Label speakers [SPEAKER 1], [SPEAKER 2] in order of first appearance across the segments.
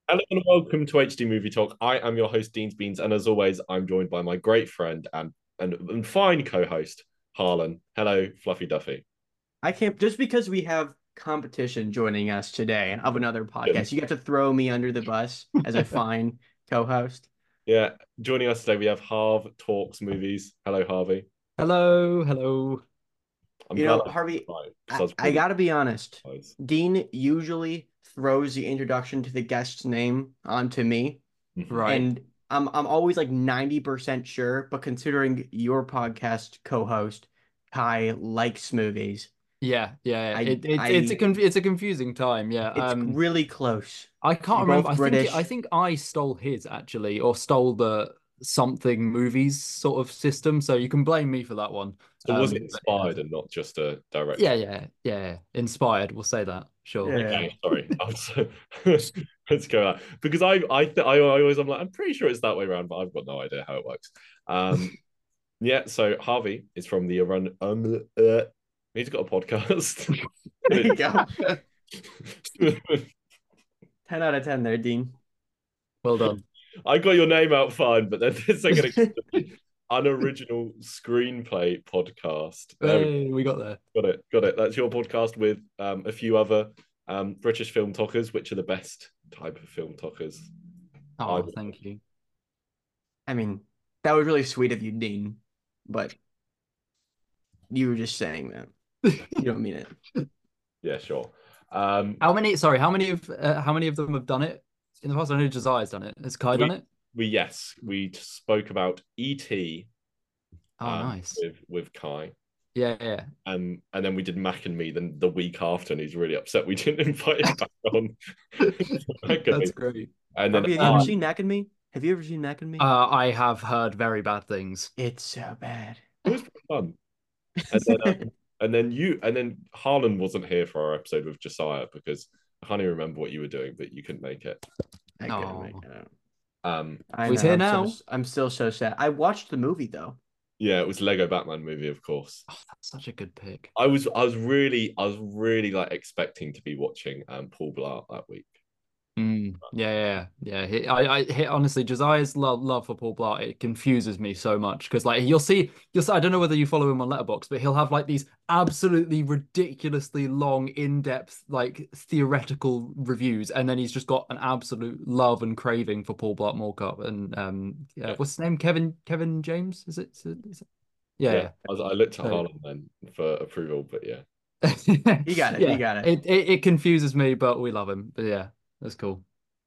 [SPEAKER 1] Hello and welcome to HD Movie Talk. I am your host, Dean's Beans, and as always, I'm joined by my great friend and fine co-host, Harlan. Hello, Fluffy Duffy.
[SPEAKER 2] I can't just because we have competition joining us today of another podcast. You got to throw me under the bus as a fine co-host.
[SPEAKER 1] Yeah, joining us today, we have Harv Talks Movies. Hello, Harvey.
[SPEAKER 3] Hello, hello.
[SPEAKER 1] I'm
[SPEAKER 2] You
[SPEAKER 1] glad
[SPEAKER 2] know,
[SPEAKER 1] I
[SPEAKER 2] Harvey,
[SPEAKER 1] right because
[SPEAKER 2] I,
[SPEAKER 1] I was
[SPEAKER 2] I
[SPEAKER 1] really
[SPEAKER 2] gotta be honest.
[SPEAKER 1] surprised.
[SPEAKER 2] Dean usually throws the introduction to the guest's name onto me,
[SPEAKER 1] Mhm.
[SPEAKER 3] Right.
[SPEAKER 2] and I'm always like 90% sure, but considering your podcast co-host, Kai likes movies,
[SPEAKER 3] Yeah.
[SPEAKER 2] I
[SPEAKER 3] It's a
[SPEAKER 2] I
[SPEAKER 3] it's a confusing time. Yeah.
[SPEAKER 2] it's really close.
[SPEAKER 3] I can't
[SPEAKER 2] You're
[SPEAKER 3] remember.
[SPEAKER 2] both
[SPEAKER 3] I
[SPEAKER 2] British.
[SPEAKER 3] think I stole his actually, or stole the something movies sort of system. So you can blame me for that one.
[SPEAKER 1] So was it
[SPEAKER 3] But yeah,
[SPEAKER 1] inspired and not just a direct?
[SPEAKER 3] yeah. Inspired. We'll say that. Sure.
[SPEAKER 2] Yeah.
[SPEAKER 1] Okay, sorry. I'm so let's go out because I always I'm like I'm pretty sure it's that way around, but I've got no idea how it works. Um, Yeah, so Harvey is from the Iran. He's got a podcast.
[SPEAKER 2] There you go. 10 out of 10 there, Dean.
[SPEAKER 3] Well done.
[SPEAKER 1] I got your name out fine, but then this is going to unoriginal screenplay podcast. There we
[SPEAKER 3] Hey, we got there.
[SPEAKER 1] got it, got it. That's your podcast with a few other British film talkers, which are the best type of film talkers. I
[SPEAKER 3] Oh, thank you.
[SPEAKER 2] I mean, that was really sweet of you, Dean, but you were just saying that. You don't mean it.
[SPEAKER 1] yeah, sure. Um,
[SPEAKER 3] How many of them have done it in the past? I know Josiah's done it. Has Kai done
[SPEAKER 1] we
[SPEAKER 3] it?
[SPEAKER 1] we spoke about E.T.
[SPEAKER 3] Oh, nice.
[SPEAKER 1] with Kai.
[SPEAKER 3] Yeah.
[SPEAKER 1] And then we did Mac and Me then the week after, and he's really upset we didn't invite him back on. Mac and Me.
[SPEAKER 3] That's great.
[SPEAKER 1] And then
[SPEAKER 2] Harvey, have you ever seen Mac and Me? Have you ever seen Mac and Me?
[SPEAKER 3] I have heard very bad things.
[SPEAKER 2] It's so bad.
[SPEAKER 1] it was pretty fun. And then and then Harlan wasn't here for our episode with Josiah because I can't even remember what you were doing, but you couldn't make it.
[SPEAKER 2] I couldn't make
[SPEAKER 3] Oh,
[SPEAKER 2] it out.
[SPEAKER 1] Um,
[SPEAKER 2] I
[SPEAKER 3] he's
[SPEAKER 2] know.
[SPEAKER 3] here now.
[SPEAKER 2] I'm still so sad. I watched the movie though.
[SPEAKER 1] yeah, it was Lego Batman movie, of course.
[SPEAKER 3] Oh, that's such a good pick.
[SPEAKER 1] I was really like expecting to be watching Paul Blart that week.
[SPEAKER 3] Yeah. Honestly, Josiah's love for Paul Blart, it confuses me so much because like you'll see, I don't know whether you follow him on Letterboxd, but he'll have like these absolutely ridiculously long, in-depth, like theoretical reviews, and then he's just got an absolute love and craving for Paul Blart Mall Cop and yeah,
[SPEAKER 1] Yeah,
[SPEAKER 3] what's his name? Kevin James? Is it? Yeah,
[SPEAKER 1] yeah.
[SPEAKER 3] yeah.
[SPEAKER 1] I looked at
[SPEAKER 3] So
[SPEAKER 1] Harlan then for approval, but yeah,
[SPEAKER 2] He got it. He
[SPEAKER 3] yeah,
[SPEAKER 2] got it.
[SPEAKER 3] it confuses me, but we love him. But yeah, that's cool.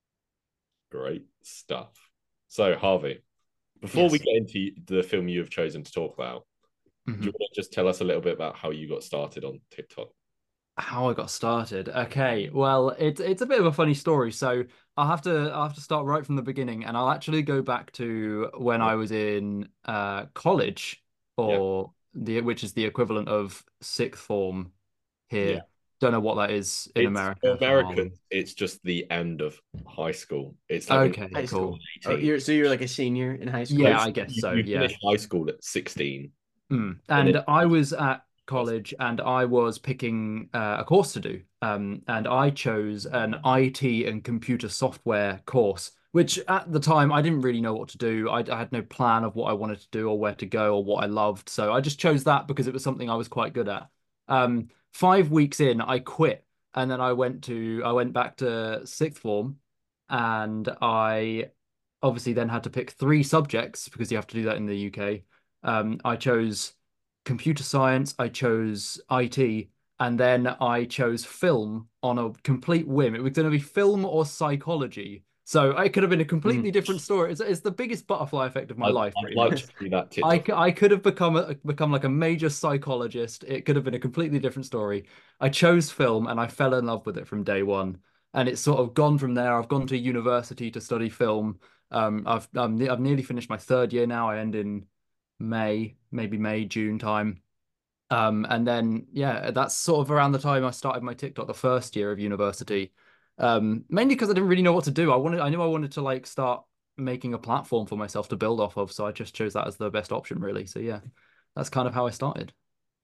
[SPEAKER 1] great stuff. So Harvey, before we
[SPEAKER 3] Yes.
[SPEAKER 1] get into the film you have chosen to talk about, do you
[SPEAKER 3] Mhm.
[SPEAKER 1] want to just tell us a little bit about how you got started on TikTok?
[SPEAKER 3] How I got started. Okay, well, it's a bit of a funny story. So I'll have to start right from the beginning, and I'll actually go back to when
[SPEAKER 1] Yeah,
[SPEAKER 3] I was in college,
[SPEAKER 1] yeah,
[SPEAKER 3] or the which is the equivalent of sixth form
[SPEAKER 1] yeah.
[SPEAKER 3] here. Don't know what that is in
[SPEAKER 1] It's for
[SPEAKER 3] America for Harlem.
[SPEAKER 1] Americans. It's just the end of high school. It's like when
[SPEAKER 3] Okay,
[SPEAKER 2] High
[SPEAKER 1] you're
[SPEAKER 2] school.
[SPEAKER 3] cool.
[SPEAKER 2] Oh,
[SPEAKER 1] 18.
[SPEAKER 2] you're like a senior in high
[SPEAKER 1] So
[SPEAKER 2] school.
[SPEAKER 3] Yeah, I guess
[SPEAKER 1] you,
[SPEAKER 3] so.
[SPEAKER 1] you
[SPEAKER 3] Yeah.
[SPEAKER 1] finish high school at 16, and then
[SPEAKER 3] And I was at college and I was picking a course to do. And I chose an IT and computer software course, which at the time I didn't really know what to do. I had no plan of what I wanted to do or where to go or what I loved. So I just chose that because it was something I was quite good at. 5 weeks in, I quit. And then I went back to sixth form and I obviously then had to pick three subjects because you have to do that in the UK. I chose computer science, I chose IT, and then I chose film on a complete whim. It was going to be film or psychology. So it could have been a
[SPEAKER 2] Hmm.
[SPEAKER 3] completely different story. It's the biggest butterfly effect of my life,
[SPEAKER 1] I'd
[SPEAKER 3] pretty
[SPEAKER 1] like to
[SPEAKER 3] much.
[SPEAKER 1] see that TikTok.
[SPEAKER 3] I could have become like a major psychologist. It could have been a completely different story. I chose film and I fell in love with it from day one. And it's sort of gone from there. I've gone to university to study film. I've nearly finished my third year now. I end in May, maybe May, June time. And then yeah, that's sort of around the time I started my TikTok, the first year of university. Mainly because I didn't really know what to do. I knew I wanted to like start making a platform for myself to build off of, so I just chose that as the best option, really. So yeah, that's kind of how I started.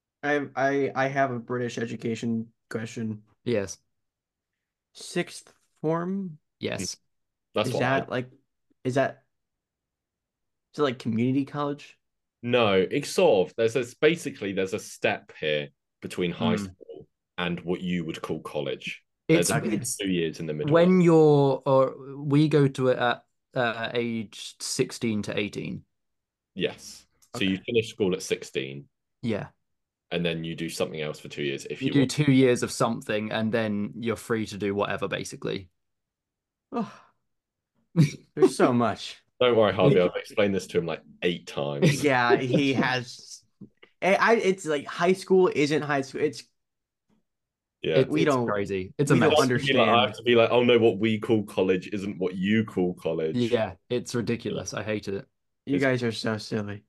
[SPEAKER 2] I have a British education question.
[SPEAKER 3] Yes,
[SPEAKER 2] Sixth form?
[SPEAKER 3] yes.
[SPEAKER 1] That's
[SPEAKER 2] Is
[SPEAKER 1] what
[SPEAKER 2] that like, is that is it like community college?
[SPEAKER 1] No, it's sort of. There's a step here between high
[SPEAKER 3] Mm.
[SPEAKER 1] school and what you would call college. There's
[SPEAKER 3] It's
[SPEAKER 1] about
[SPEAKER 2] Okay.
[SPEAKER 1] 2 years in the middle.
[SPEAKER 3] when you're, or we go to it at age 16 to 18.
[SPEAKER 1] Yes. So you
[SPEAKER 2] Okay.
[SPEAKER 1] finish school at 16
[SPEAKER 3] Yeah.
[SPEAKER 1] and then you do something else for 2 years if
[SPEAKER 3] You
[SPEAKER 1] you
[SPEAKER 3] do
[SPEAKER 1] want.
[SPEAKER 3] 2 years of something and then you're free to do whatever, basically.
[SPEAKER 2] Oh, there's so much.
[SPEAKER 1] Don't worry, Harvey.
[SPEAKER 2] Like,
[SPEAKER 1] I've explained this to him like 8 times.
[SPEAKER 2] yeah, he has. It's like high school isn't high school.
[SPEAKER 1] Yeah.
[SPEAKER 2] We
[SPEAKER 3] It's
[SPEAKER 2] don't
[SPEAKER 3] crazy. It's a
[SPEAKER 2] we don't
[SPEAKER 3] mess.
[SPEAKER 1] I
[SPEAKER 2] understand.
[SPEAKER 1] have to be like, oh no, what we call college isn't what you call college.
[SPEAKER 3] Yeah, it's ridiculous. I hate it.
[SPEAKER 2] You
[SPEAKER 1] It's
[SPEAKER 2] guys are so silly.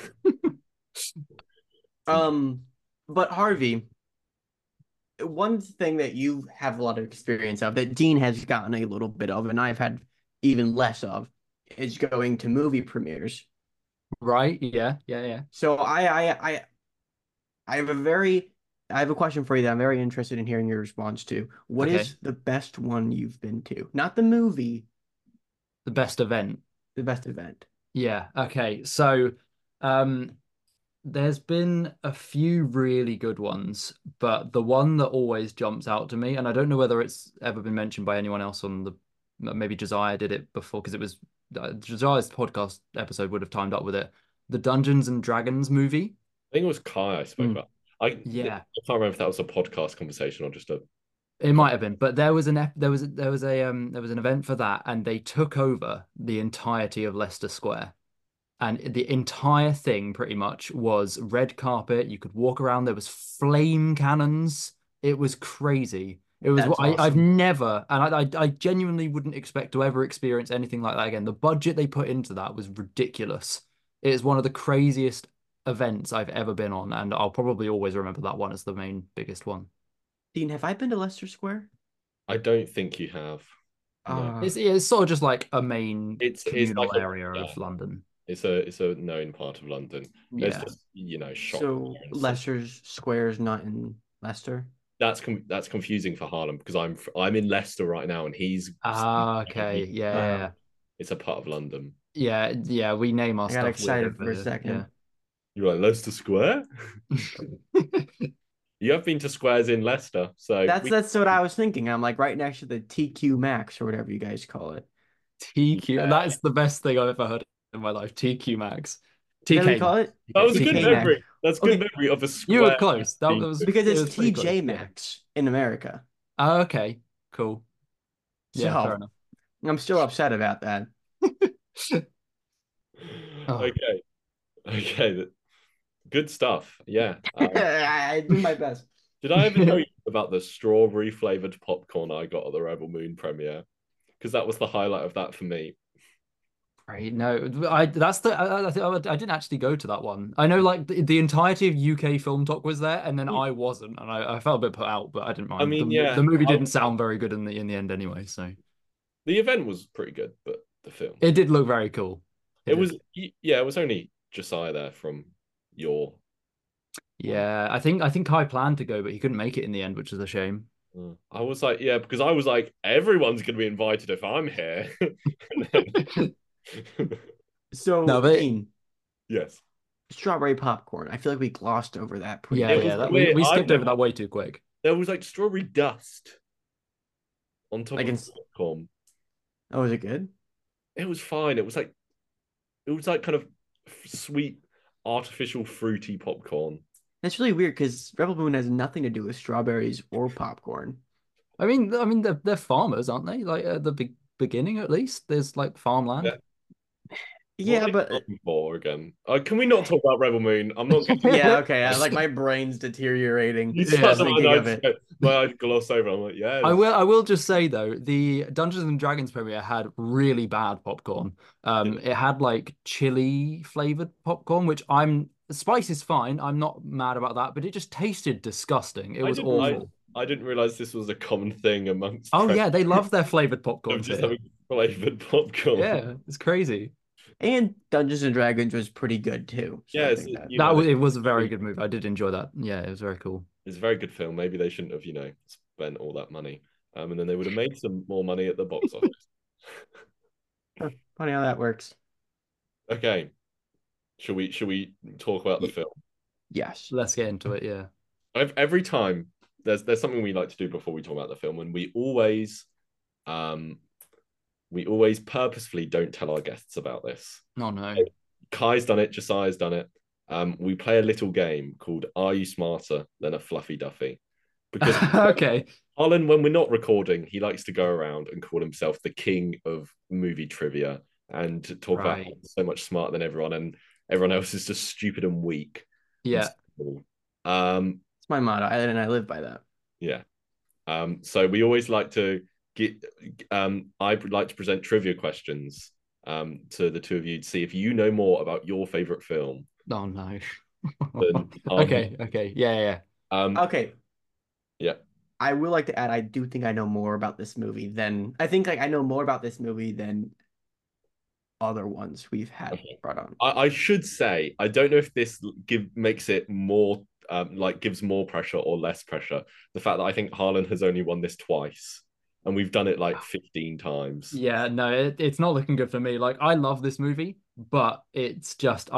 [SPEAKER 2] Um, but Harvey, one thing that you have a lot of experience of that Dean has gotten a little bit of, and I've had even less of, is going to movie premieres.
[SPEAKER 3] Right? Yeah, yeah, yeah.
[SPEAKER 2] So I have a very I have a question for you that I'm very interested in hearing your response to. What
[SPEAKER 3] Okay.
[SPEAKER 2] is the best one you've been to? Not the movie,
[SPEAKER 3] The best event.
[SPEAKER 2] the best event.
[SPEAKER 3] Yeah. Okay. So, um, there's been a few really good ones, but the one that always jumps out to me, and I don't know whether it's ever been mentioned by anyone else on the, maybe Josiah did it before because it was Josiah's podcast episode would have timed up with it. The Dungeons and Dragons movie.
[SPEAKER 1] I think it was Kai I spoke
[SPEAKER 2] Mm.
[SPEAKER 1] about. I
[SPEAKER 3] Yeah.
[SPEAKER 1] can't remember if that was a podcast conversation or just a.
[SPEAKER 3] It might have been, but there was there was an event for that, and they took over the entirety of Leicester Square. And the entire thing pretty much was red carpet. You could walk around. There was flame cannons. It was crazy. It was
[SPEAKER 2] That's
[SPEAKER 3] I've
[SPEAKER 2] awesome.
[SPEAKER 3] never, and I genuinely wouldn't expect to ever experience anything like that again. The budget they put into that was ridiculous. It is one of the craziest events I've ever been on, and I'll probably always remember that one as the main biggest one.
[SPEAKER 2] Dean, have I been to Leicester Square?
[SPEAKER 1] I don't think you have. No,
[SPEAKER 3] It's sort of just like a main
[SPEAKER 1] it's like
[SPEAKER 3] communal
[SPEAKER 1] a
[SPEAKER 3] area
[SPEAKER 1] yeah,
[SPEAKER 3] of London.
[SPEAKER 1] it's a known part of London. There's
[SPEAKER 3] Yeah.
[SPEAKER 1] just shop.
[SPEAKER 2] So Leicester's Square is not in Leicester.
[SPEAKER 1] That's confusing for Harlem because I'm in Leicester right now and he's
[SPEAKER 3] Ah, okay. Yeah.
[SPEAKER 1] it's a part of London.
[SPEAKER 3] Yeah, yeah, we name our
[SPEAKER 2] I got
[SPEAKER 3] stuff
[SPEAKER 2] excited
[SPEAKER 3] weird
[SPEAKER 2] for a
[SPEAKER 3] over
[SPEAKER 2] second.
[SPEAKER 1] You're like Leicester Square?
[SPEAKER 3] here.
[SPEAKER 1] You have been to squares in Leicester, so
[SPEAKER 2] That's what I was thinking. I'm like right next to the TQ Maxx or whatever you guys call it.
[SPEAKER 3] TQ,
[SPEAKER 1] Yeah.
[SPEAKER 3] that's the best thing I've ever heard in my life. TQ Max.
[SPEAKER 2] Is that what you
[SPEAKER 3] TK.
[SPEAKER 2] call it?
[SPEAKER 1] that was a
[SPEAKER 2] TK
[SPEAKER 1] good
[SPEAKER 2] Maxx.
[SPEAKER 1] memory. That's good
[SPEAKER 2] Okay.
[SPEAKER 1] memory of a square.
[SPEAKER 3] You were close. That was
[SPEAKER 2] Because
[SPEAKER 3] it
[SPEAKER 2] it's
[SPEAKER 3] was pretty close,
[SPEAKER 2] TJ
[SPEAKER 3] yeah.
[SPEAKER 2] Maxx in America.
[SPEAKER 3] Oh, okay. Cool. Yeah,
[SPEAKER 2] So
[SPEAKER 3] fair enough.
[SPEAKER 2] I'm still upset about that.
[SPEAKER 3] Oh.
[SPEAKER 1] Okay. Good stuff. Yeah.
[SPEAKER 2] I do my best.
[SPEAKER 1] Did I ever tell you about the strawberry flavored popcorn I got at the Rebel Moon premiere? Because that was the highlight of that for me.
[SPEAKER 3] Right, no, I didn't actually go to that one. I know like the entirety of UK Film Talk was there, and then I wasn't, and I felt a bit put out, but I didn't mind.
[SPEAKER 1] I mean, yeah,
[SPEAKER 3] the movie didn't sound very good in the end anyway, so
[SPEAKER 1] the event was pretty good, but the film
[SPEAKER 3] it did look very cool.
[SPEAKER 1] it was it was only Josiah there from your.
[SPEAKER 3] Yeah, I think Kai planned to go, but he couldn't make it in the end, which is a shame.
[SPEAKER 1] I was like, yeah, because I was like, everyone's gonna be invited if I'm here.
[SPEAKER 2] So
[SPEAKER 3] No, but
[SPEAKER 2] Dean,
[SPEAKER 1] Yes.
[SPEAKER 2] strawberry popcorn. I feel like we glossed over that pretty
[SPEAKER 3] yeah,
[SPEAKER 1] It was
[SPEAKER 3] yeah,
[SPEAKER 1] weird.
[SPEAKER 3] we
[SPEAKER 1] I've
[SPEAKER 3] skipped over
[SPEAKER 1] never-
[SPEAKER 3] that way too quick.
[SPEAKER 1] There was like strawberry dust on top
[SPEAKER 2] Like
[SPEAKER 1] of
[SPEAKER 2] in-
[SPEAKER 1] the popcorn.
[SPEAKER 2] Oh, is it good?
[SPEAKER 1] It was fine. It was like kind of sweet, artificial, fruity popcorn.
[SPEAKER 2] That's really weird because Rebel Moon has nothing to do with strawberries or popcorn.
[SPEAKER 3] I mean, they're farmers, aren't they? Like at the beginning, at least, there's like farmland.
[SPEAKER 1] Yeah.
[SPEAKER 2] Yeah,
[SPEAKER 1] What are
[SPEAKER 2] but
[SPEAKER 1] they looking for again? Can we not talk about Rebel Moon? I'm not.
[SPEAKER 2] yeah, okay. Like my brain's deteriorating.
[SPEAKER 1] You
[SPEAKER 2] just
[SPEAKER 1] said
[SPEAKER 2] thinking of it.
[SPEAKER 1] my eyes gloss over. I'm like, yeah.
[SPEAKER 3] I will just say though, the Dungeons and Dragons premiere had really bad popcorn. It had like chili flavored popcorn, which spice is fine. I'm not mad about that, but it just tasted disgusting. It was awful.
[SPEAKER 1] I didn't realize this was a common thing amongst.
[SPEAKER 3] Oh yeah, they love their flavored
[SPEAKER 1] of
[SPEAKER 3] popcorn
[SPEAKER 1] just
[SPEAKER 3] here.
[SPEAKER 1] having flavored popcorn.
[SPEAKER 3] Yeah, it's crazy.
[SPEAKER 2] And Dungeons and Dragons was pretty good too. So I
[SPEAKER 1] Yeah,
[SPEAKER 2] think that-
[SPEAKER 3] It was a very good movie. I did enjoy that. Yeah, it was very cool.
[SPEAKER 1] It's a very good film. Maybe they shouldn't have, spent all that money. And then they would have made some more money at the box office.
[SPEAKER 2] Funny how that works.
[SPEAKER 1] Okay. Should we talk about the
[SPEAKER 2] Y-
[SPEAKER 1] film?
[SPEAKER 2] yes.
[SPEAKER 3] Let's get into it. Yeah.
[SPEAKER 1] Every time there's something we like to do before we talk about the film, and um we always purposefully don't tell our guests about this.
[SPEAKER 3] Oh no.
[SPEAKER 1] Kai's done it, Josiah's done it. We play a little game called Are You Smarter Than a Fluffy Duffy? Because
[SPEAKER 3] Okay.
[SPEAKER 1] Harlan, when we're not recording, he likes to go around and call himself the king of movie trivia and talk about how
[SPEAKER 3] Right.
[SPEAKER 1] he's so much smarter than everyone, and everyone else is just stupid and weak. And
[SPEAKER 3] Yeah.
[SPEAKER 1] simple. Um,
[SPEAKER 2] It's my motto, and I live by that.
[SPEAKER 1] yeah. So we always like to get. I would like to present trivia questions to the two of you to see if you know more about your favorite film
[SPEAKER 3] Oh no.
[SPEAKER 1] than
[SPEAKER 3] Okay. Okay. Yeah. Yeah.
[SPEAKER 2] Okay,
[SPEAKER 1] yeah.
[SPEAKER 2] I will like to add, I do think I know more about this movie than I think like I know more about this movie than other ones we've had
[SPEAKER 1] Okay.
[SPEAKER 2] brought on.
[SPEAKER 1] I should say I don't know if this makes it more like gives more pressure or less pressure. The fact that I think Harlan has only won this twice, and we've done it like 15 times.
[SPEAKER 3] Yeah. No, it's not looking good for me. Like I love this movie, but it's just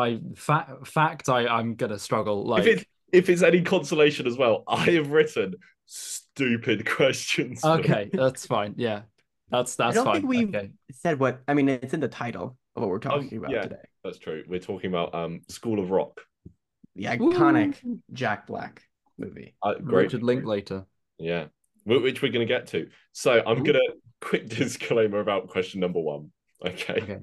[SPEAKER 3] I'm gonna struggle.
[SPEAKER 1] If
[SPEAKER 3] Like
[SPEAKER 1] it's any consolation as well, I have written stupid questions.
[SPEAKER 3] okay, that's fine. Yeah.
[SPEAKER 2] I
[SPEAKER 3] That's
[SPEAKER 2] don't think
[SPEAKER 3] fine.
[SPEAKER 2] we've
[SPEAKER 3] Okay.
[SPEAKER 2] said what I mean. It's in the title of what we're
[SPEAKER 1] Oh
[SPEAKER 2] talking about
[SPEAKER 1] yeah,
[SPEAKER 2] today.
[SPEAKER 1] that's true. We're talking about School of Rock.
[SPEAKER 2] The
[SPEAKER 3] Woo.
[SPEAKER 2] iconic Jack Black movie.
[SPEAKER 1] Great,
[SPEAKER 3] Richard Linklater.
[SPEAKER 1] yeah. Which we're going to get to. So I'm
[SPEAKER 3] Ooh.
[SPEAKER 1] going to quick disclaimer about question number one. Okay.
[SPEAKER 3] Okay.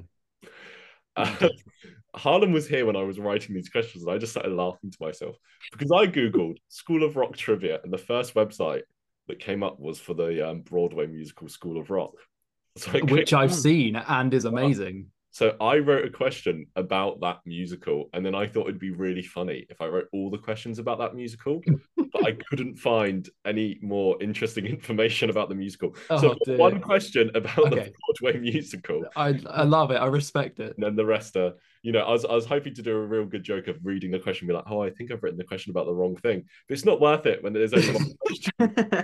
[SPEAKER 1] Uh, Harlan was here when I was writing these questions, and I just started laughing to myself because I googled School of Rock trivia, and the first website that came up was for the Broadway musical School of Rock. So I
[SPEAKER 3] Which
[SPEAKER 1] clicked.
[SPEAKER 3] I've seen and is amazing.
[SPEAKER 1] So I wrote a question about that musical, and then I thought it'd be really funny if I wrote all the questions about that musical, but I couldn't find any more interesting information about the musical. So
[SPEAKER 3] Oh
[SPEAKER 1] I've got
[SPEAKER 3] dear.
[SPEAKER 1] one question about the
[SPEAKER 3] Okay.
[SPEAKER 1] Broadway musical,
[SPEAKER 3] I love it. I respect it.
[SPEAKER 1] and then the rest are, I was hoping to do a real good joke of reading the question, and be like, oh, I think I've written the question about the wrong thing. But it's not worth it when there's only one question.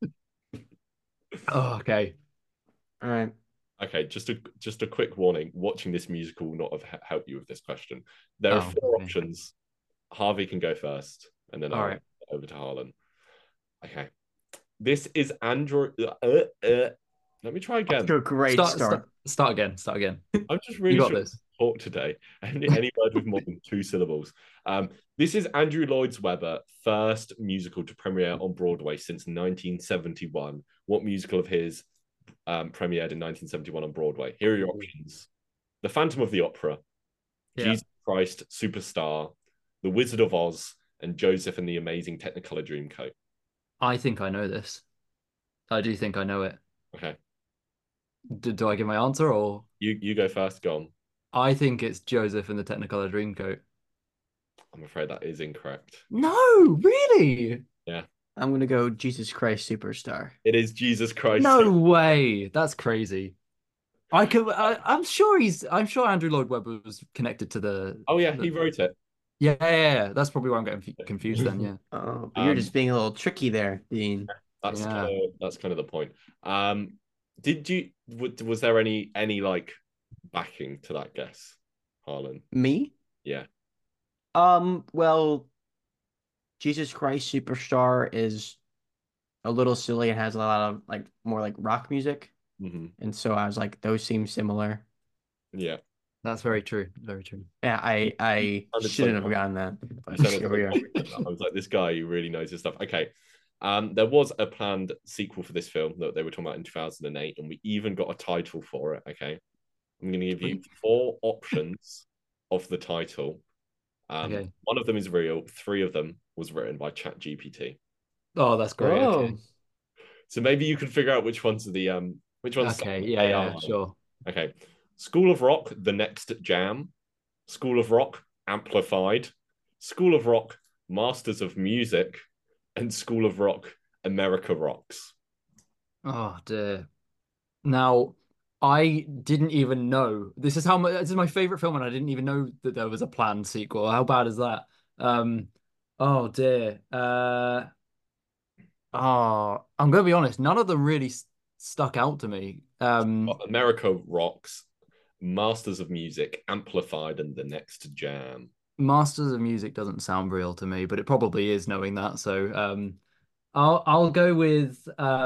[SPEAKER 3] Oh, okay.
[SPEAKER 2] All right.
[SPEAKER 1] Okay, just a quick warning. Watching this musical will not have helped you with this question. There are four
[SPEAKER 3] Okay.
[SPEAKER 1] options. Harvey can go first, and then
[SPEAKER 3] All
[SPEAKER 1] I'll
[SPEAKER 3] right.
[SPEAKER 1] over to Harlan. Okay, this is Andrew. Let me try again.
[SPEAKER 2] To a great start.
[SPEAKER 3] Start again. Start again.
[SPEAKER 1] I'm just
[SPEAKER 3] You
[SPEAKER 1] really
[SPEAKER 3] got
[SPEAKER 1] sure
[SPEAKER 3] this.
[SPEAKER 1] talk today. Any word with more than two syllables. This is Andrew Lloyd Webber' first musical to premiere on Broadway since 1971. What musical of his premiered in 1971 on Broadway? Here are your options: The Phantom of the Opera,
[SPEAKER 3] Yeah.
[SPEAKER 1] Jesus Christ Superstar, The Wizard of Oz, and Joseph and the Amazing Technicolor Dreamcoat.
[SPEAKER 3] I think I know this. I do think I know it.
[SPEAKER 1] Okay,
[SPEAKER 3] Do I give my answer or?
[SPEAKER 1] you go first. Go on.
[SPEAKER 3] I think it's Joseph and the Technicolor Dreamcoat.
[SPEAKER 1] I'm afraid that is incorrect.
[SPEAKER 3] No, really?
[SPEAKER 1] Yeah,
[SPEAKER 2] I'm gonna go Jesus Christ Superstar.
[SPEAKER 1] it is Jesus Christ.
[SPEAKER 3] No way. That's crazy. I'm sure Andrew Lloyd Webber was connected to the.
[SPEAKER 1] Oh yeah, he wrote it.
[SPEAKER 3] Yeah. That's probably why I'm getting confused then. Yeah.
[SPEAKER 2] Oh, but you're just being a little tricky there, Dean.
[SPEAKER 1] That's
[SPEAKER 3] Yeah.
[SPEAKER 1] that's kind of the point. Was there any like backing to that guess, Harlan?
[SPEAKER 2] Me?
[SPEAKER 1] Yeah.
[SPEAKER 2] Well, Jesus Christ Superstar is a little silly and has a lot of like more like rock music.
[SPEAKER 1] Mm-hmm.
[SPEAKER 2] And so I was like, those seem similar.
[SPEAKER 1] Yeah.
[SPEAKER 3] That's very true. Very true.
[SPEAKER 2] Yeah, I shouldn't have gotten that. But here we are.
[SPEAKER 1] I was like, this guy who really knows his stuff. Okay. There was a planned sequel for this film that they were talking about in 2008, and we even got a title for it. Okay. I'm going to give you four options of the title.
[SPEAKER 3] Okay.
[SPEAKER 1] One of them is real. Three of them was written by ChatGPT.
[SPEAKER 3] Oh, that's great.
[SPEAKER 2] Oh,
[SPEAKER 3] Okay.
[SPEAKER 1] So maybe you can figure out which ones are the which ones.
[SPEAKER 3] Okay.
[SPEAKER 1] AI.
[SPEAKER 3] Yeah, sure.
[SPEAKER 1] Okay. School of Rock, The Next Jam. School of Rock, Amplified. School of Rock, Masters of Music. And School of Rock, America Rocks.
[SPEAKER 3] Oh dear. Now, I didn't even know. This is my favorite film, and I didn't even know that there was a planned sequel. How bad is that? Oh dear. I'm gonna be honest, none of them really stuck out to me.
[SPEAKER 1] America Rocks, Masters of Music, Amplified, and The Next Jam.
[SPEAKER 3] Masters of Music doesn't sound real to me, but it probably is knowing that. So I'll go with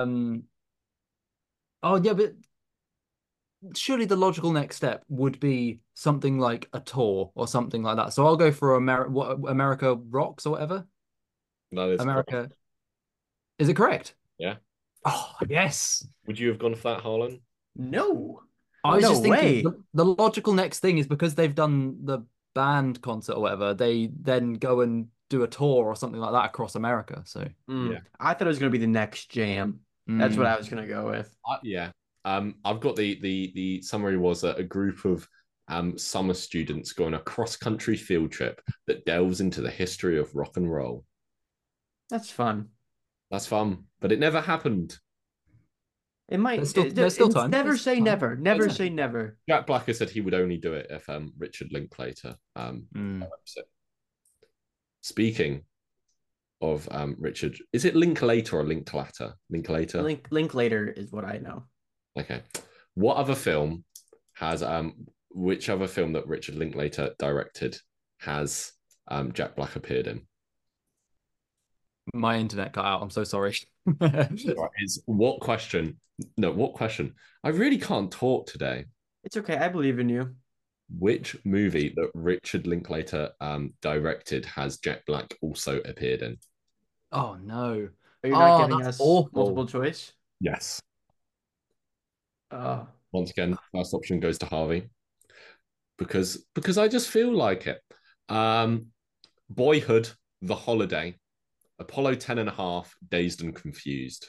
[SPEAKER 3] oh yeah, but surely the logical next step would be something like a tour or something like that. So I'll go for America Rocks or whatever.
[SPEAKER 1] That is correct.
[SPEAKER 3] America. Is it correct?
[SPEAKER 1] Yeah.
[SPEAKER 3] Oh, yes.
[SPEAKER 1] Would you have gone for that, Harlan?
[SPEAKER 2] No.
[SPEAKER 3] I was
[SPEAKER 2] No
[SPEAKER 3] just thinking
[SPEAKER 2] way.
[SPEAKER 3] the logical next thing is because they've done the band concert or whatever, they then go and do a tour or something like that across America. So,
[SPEAKER 1] Yeah.
[SPEAKER 2] I thought it was gonna be the Next Jam. That's what
[SPEAKER 3] mm.
[SPEAKER 2] I was gonna go with.
[SPEAKER 1] Yeah. I've got the summary was a group of summer students go on a cross-country field trip that delves into the history of rock and roll.
[SPEAKER 2] That's fun.
[SPEAKER 1] That's fun, but it never happened.
[SPEAKER 2] It might.
[SPEAKER 3] There's still time.
[SPEAKER 2] Never
[SPEAKER 3] There's
[SPEAKER 2] say
[SPEAKER 3] time.
[SPEAKER 2] never. Never
[SPEAKER 1] There's-
[SPEAKER 2] say never.
[SPEAKER 1] Jack Blacker said he would only do it if Richard Linklater
[SPEAKER 3] Mm.
[SPEAKER 1] develops it. Speaking of Richard, is it Linklater or Linklater? Linklater.
[SPEAKER 2] Linklater is what I know.
[SPEAKER 1] Okay. What other film has which other film that Richard Linklater directed has Jack Black appeared in?
[SPEAKER 3] My internet cut out. I'm so sorry.
[SPEAKER 1] Is what question? No, what question? I really can't talk today.
[SPEAKER 2] It's okay. I believe in you.
[SPEAKER 1] Which movie that Richard Linklater directed has Jack Black also appeared in?
[SPEAKER 3] Oh no.
[SPEAKER 2] Are you not
[SPEAKER 3] Oh,
[SPEAKER 2] giving
[SPEAKER 3] that's
[SPEAKER 2] us
[SPEAKER 3] awful.
[SPEAKER 2] multiple choice?
[SPEAKER 1] Yes.
[SPEAKER 2] Uh,
[SPEAKER 1] Once again, first option goes to Harvey because I just feel like it. Boyhood, The Holiday, Apollo 10 and a half, Dazed and Confused.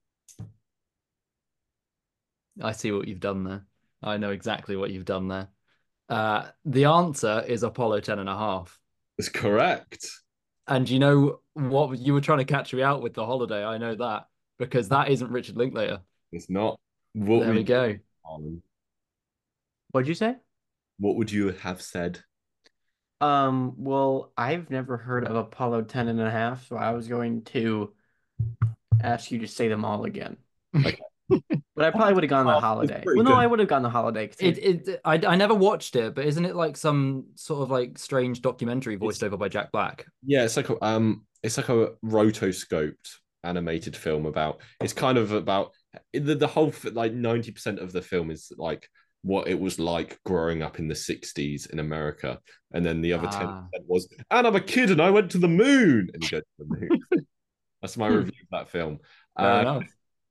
[SPEAKER 3] I see what you've done there. I know exactly what you've done there. The answer is Apollo 10 and a half.
[SPEAKER 1] That's correct.
[SPEAKER 3] And you know what? You were trying to catch me out with The Holiday. I know that because that isn't Richard Linklater.
[SPEAKER 1] It's not.
[SPEAKER 3] There we go.
[SPEAKER 2] what'd you say?
[SPEAKER 1] What would you have said?
[SPEAKER 2] Well, I've never heard of Apollo 10 and a half, so I was going to ask you to say them all again.
[SPEAKER 1] Okay.
[SPEAKER 2] But I probably would have gone the holiday.
[SPEAKER 1] pretty
[SPEAKER 2] Well, no,
[SPEAKER 1] good.
[SPEAKER 2] I would have gone the holiday.
[SPEAKER 3] I never watched it, but isn't it like some sort of like strange documentary voiced over by Jack Black?
[SPEAKER 1] Yeah, it's like a rotoscoped animated film about. It's kind of about the whole like 90% of the film is like what it was like growing up in the 60s in America, and then the other 10% was, and I'm a kid and I went to the moon, and you go to the moon. That's my review of that film.
[SPEAKER 3] Fair enough.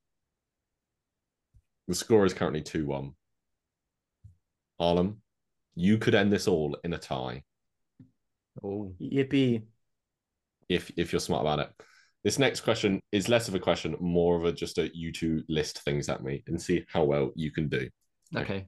[SPEAKER 1] The score is currently 2-1. Harlem, you could end this all in a tie
[SPEAKER 3] Oh,
[SPEAKER 2] Yippee.
[SPEAKER 1] if you're smart about it. This next question is less of a question, more of a just a you two list things at me and see how well you can do.
[SPEAKER 3] okay.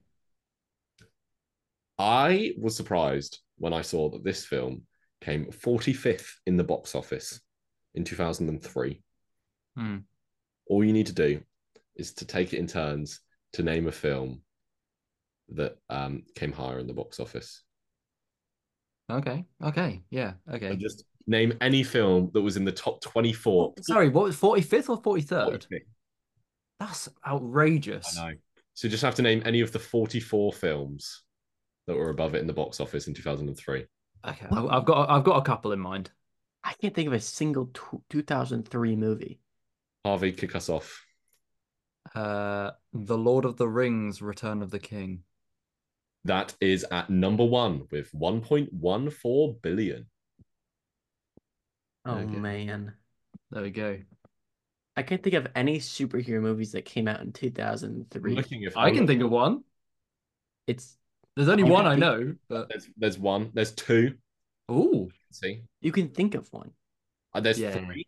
[SPEAKER 1] I was surprised when I saw that this film came 45th in the box office in 2003.
[SPEAKER 3] Hmm.
[SPEAKER 1] All you need to do is to take it in turns to name a film that came higher in the box office.
[SPEAKER 3] Okay. Okay. Yeah. Okay.
[SPEAKER 1] And just name any film that was in the top 24.
[SPEAKER 3] Sorry, what was 45th or 43rd?
[SPEAKER 1] 45th.
[SPEAKER 3] That's outrageous.
[SPEAKER 1] I know. So you just have to name any of the 44 films that were above it in the box office in 2003.
[SPEAKER 3] Okay. I've got a couple in mind.
[SPEAKER 2] I can't think of a single 2003 movie.
[SPEAKER 1] Harvey, kick us off.
[SPEAKER 3] The Lord of the Rings, Return of the King.
[SPEAKER 1] That is at number 1 with 1.14 billion.
[SPEAKER 2] Oh
[SPEAKER 3] Okay.
[SPEAKER 2] man.
[SPEAKER 3] There we go.
[SPEAKER 2] I can't think of any superhero movies that came out in 2003.
[SPEAKER 1] Looking if
[SPEAKER 3] I can think of one.
[SPEAKER 2] It's
[SPEAKER 3] There's only
[SPEAKER 2] You
[SPEAKER 3] one
[SPEAKER 2] can
[SPEAKER 3] I
[SPEAKER 2] think-
[SPEAKER 3] know, but
[SPEAKER 1] there's one, there's two.
[SPEAKER 3] ooh,
[SPEAKER 1] See,
[SPEAKER 2] you can think of one.
[SPEAKER 1] there's
[SPEAKER 3] Yeah.
[SPEAKER 1] 3.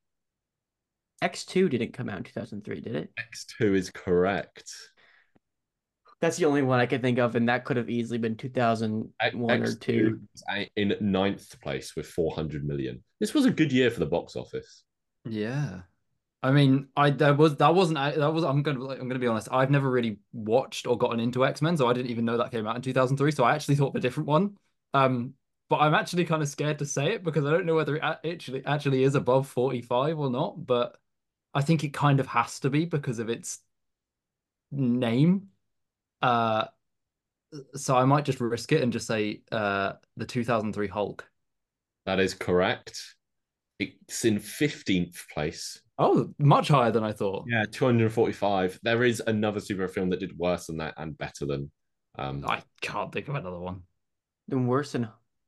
[SPEAKER 2] X2 didn't come out in 2003, did it?
[SPEAKER 1] X2 is correct.
[SPEAKER 2] That's the only one I can think of, and that could have easily been 2001 or 2.
[SPEAKER 1] is in 9th place with 400 million. This was a good year for the box office.
[SPEAKER 3] yeah. I mean, I'm gonna be honest. I've never really watched or gotten into X-Men, so I didn't even know that came out in 2003. So I actually thought of a different one. But I'm actually kind of scared to say it because I don't know whether it actually is above 45 or not. But I think it kind of has to be because of its name. So I might just risk it and just say the 2003 Hulk.
[SPEAKER 1] That is correct. It's in 15th place.
[SPEAKER 3] Oh, much higher than I thought.
[SPEAKER 1] Yeah, 245. There is another superhero film that did worse than that and better than.
[SPEAKER 3] I can't think of another one.
[SPEAKER 2] Then worse than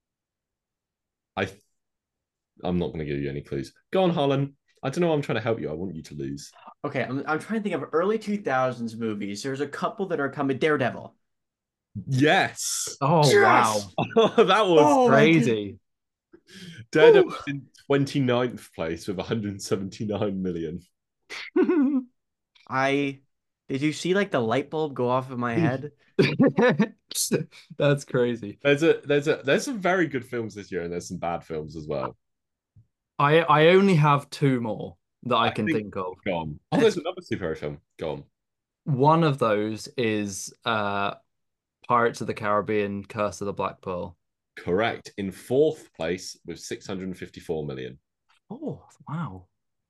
[SPEAKER 1] I I'm not going to give you any clues. Go on, Harlan. I don't know. I'm trying to help you. I want you to lose.
[SPEAKER 2] okay. I'm trying to think of early 2000s movies. There's a couple that are coming. Daredevil.
[SPEAKER 1] Yes.
[SPEAKER 3] Oh,
[SPEAKER 2] Yes!
[SPEAKER 3] wow.
[SPEAKER 1] That was
[SPEAKER 2] Oh,
[SPEAKER 3] Crazy.
[SPEAKER 1] Daredevil
[SPEAKER 2] Ooh.
[SPEAKER 1] in 29th place with 179 million.
[SPEAKER 2] Did you see like the light bulb go off in my head?
[SPEAKER 3] That's crazy.
[SPEAKER 1] There's some very good films this year, and there's some bad films as well.
[SPEAKER 3] I only have two more that I can think of.
[SPEAKER 1] Go on. Oh, there's another superhero film. Go on.
[SPEAKER 3] One of those is Pirates of the Caribbean, Curse of the Black Pearl.
[SPEAKER 1] Correct. In 4th place with 654 million.
[SPEAKER 3] Oh, wow.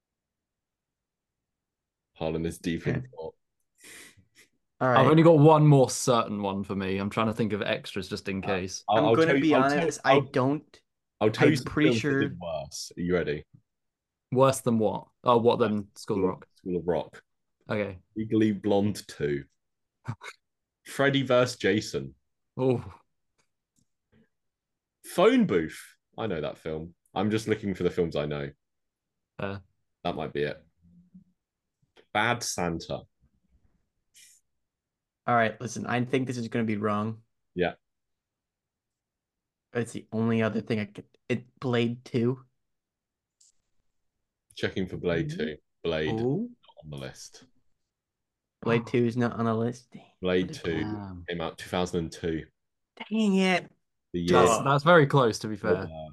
[SPEAKER 1] Harlan is deep in
[SPEAKER 2] Okay.
[SPEAKER 1] thought.
[SPEAKER 2] All
[SPEAKER 3] I've
[SPEAKER 2] right.
[SPEAKER 3] only got one more certain one for me. I'm trying to think of extras just in case.
[SPEAKER 2] I'm going to be honest. I don't.
[SPEAKER 1] I'll tell
[SPEAKER 2] I'm
[SPEAKER 1] you some
[SPEAKER 2] pretty
[SPEAKER 1] films that
[SPEAKER 2] sure.
[SPEAKER 1] did worse. Are you ready?
[SPEAKER 3] Worse than what? Oh, what than School of Rock?
[SPEAKER 1] School of Rock.
[SPEAKER 3] Okay.
[SPEAKER 1] Legally Blonde 2. Freddy vs. Jason.
[SPEAKER 3] Oh,
[SPEAKER 1] Phone Booth. I know that film. I'm just looking for the films I know.
[SPEAKER 3] uh,
[SPEAKER 1] That might be it. Bad Santa.
[SPEAKER 2] All right. Listen, I think this is going to be wrong.
[SPEAKER 1] Yeah.
[SPEAKER 2] It's the only other thing I could. Blade 2.
[SPEAKER 1] Checking for Blade 2. Blade
[SPEAKER 2] Oh,
[SPEAKER 1] on the list.
[SPEAKER 2] Blade 2 is not on the list.
[SPEAKER 1] Blade 2
[SPEAKER 3] damn.
[SPEAKER 1] came out 2002.
[SPEAKER 2] Dang it.
[SPEAKER 1] The year.
[SPEAKER 3] That's very close, to be fair.
[SPEAKER 1] Uh,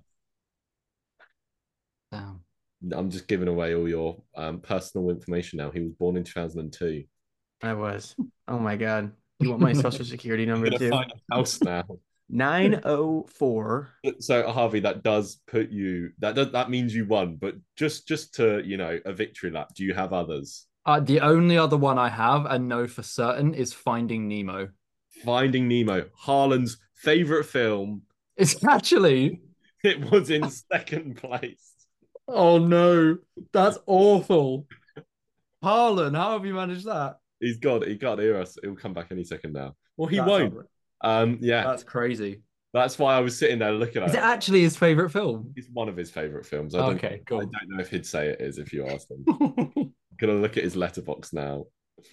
[SPEAKER 3] Damn.
[SPEAKER 1] I'm just giving away all your personal information now. He was born in 2002.
[SPEAKER 2] I was. Oh my God. You want my social security number
[SPEAKER 1] I'm gonna
[SPEAKER 2] too?
[SPEAKER 1] find a house now.
[SPEAKER 2] 904.
[SPEAKER 1] So Harvey, that does put you. That means you won. But just to a victory lap. Do you have others?
[SPEAKER 3] The only other one I have and know for certain is Finding Nemo.
[SPEAKER 1] Finding Nemo, Harlan's favorite film.
[SPEAKER 3] It's actually.
[SPEAKER 1] It was in 2nd place.
[SPEAKER 3] Oh no, that's awful. Harlan, how have you managed that?
[SPEAKER 1] He can't hear us. He'll come back any second now. Well, he
[SPEAKER 3] That's
[SPEAKER 1] won't. Yeah,
[SPEAKER 3] That's crazy.
[SPEAKER 1] that's why I was sitting there looking at
[SPEAKER 3] Is
[SPEAKER 1] it.
[SPEAKER 3] it actually his favorite film?
[SPEAKER 1] It's one of his favorite films.
[SPEAKER 3] Okay,
[SPEAKER 1] I
[SPEAKER 3] cool.
[SPEAKER 1] don't know if he'd say it is if you asked him. I'm gonna look at his letterbox now.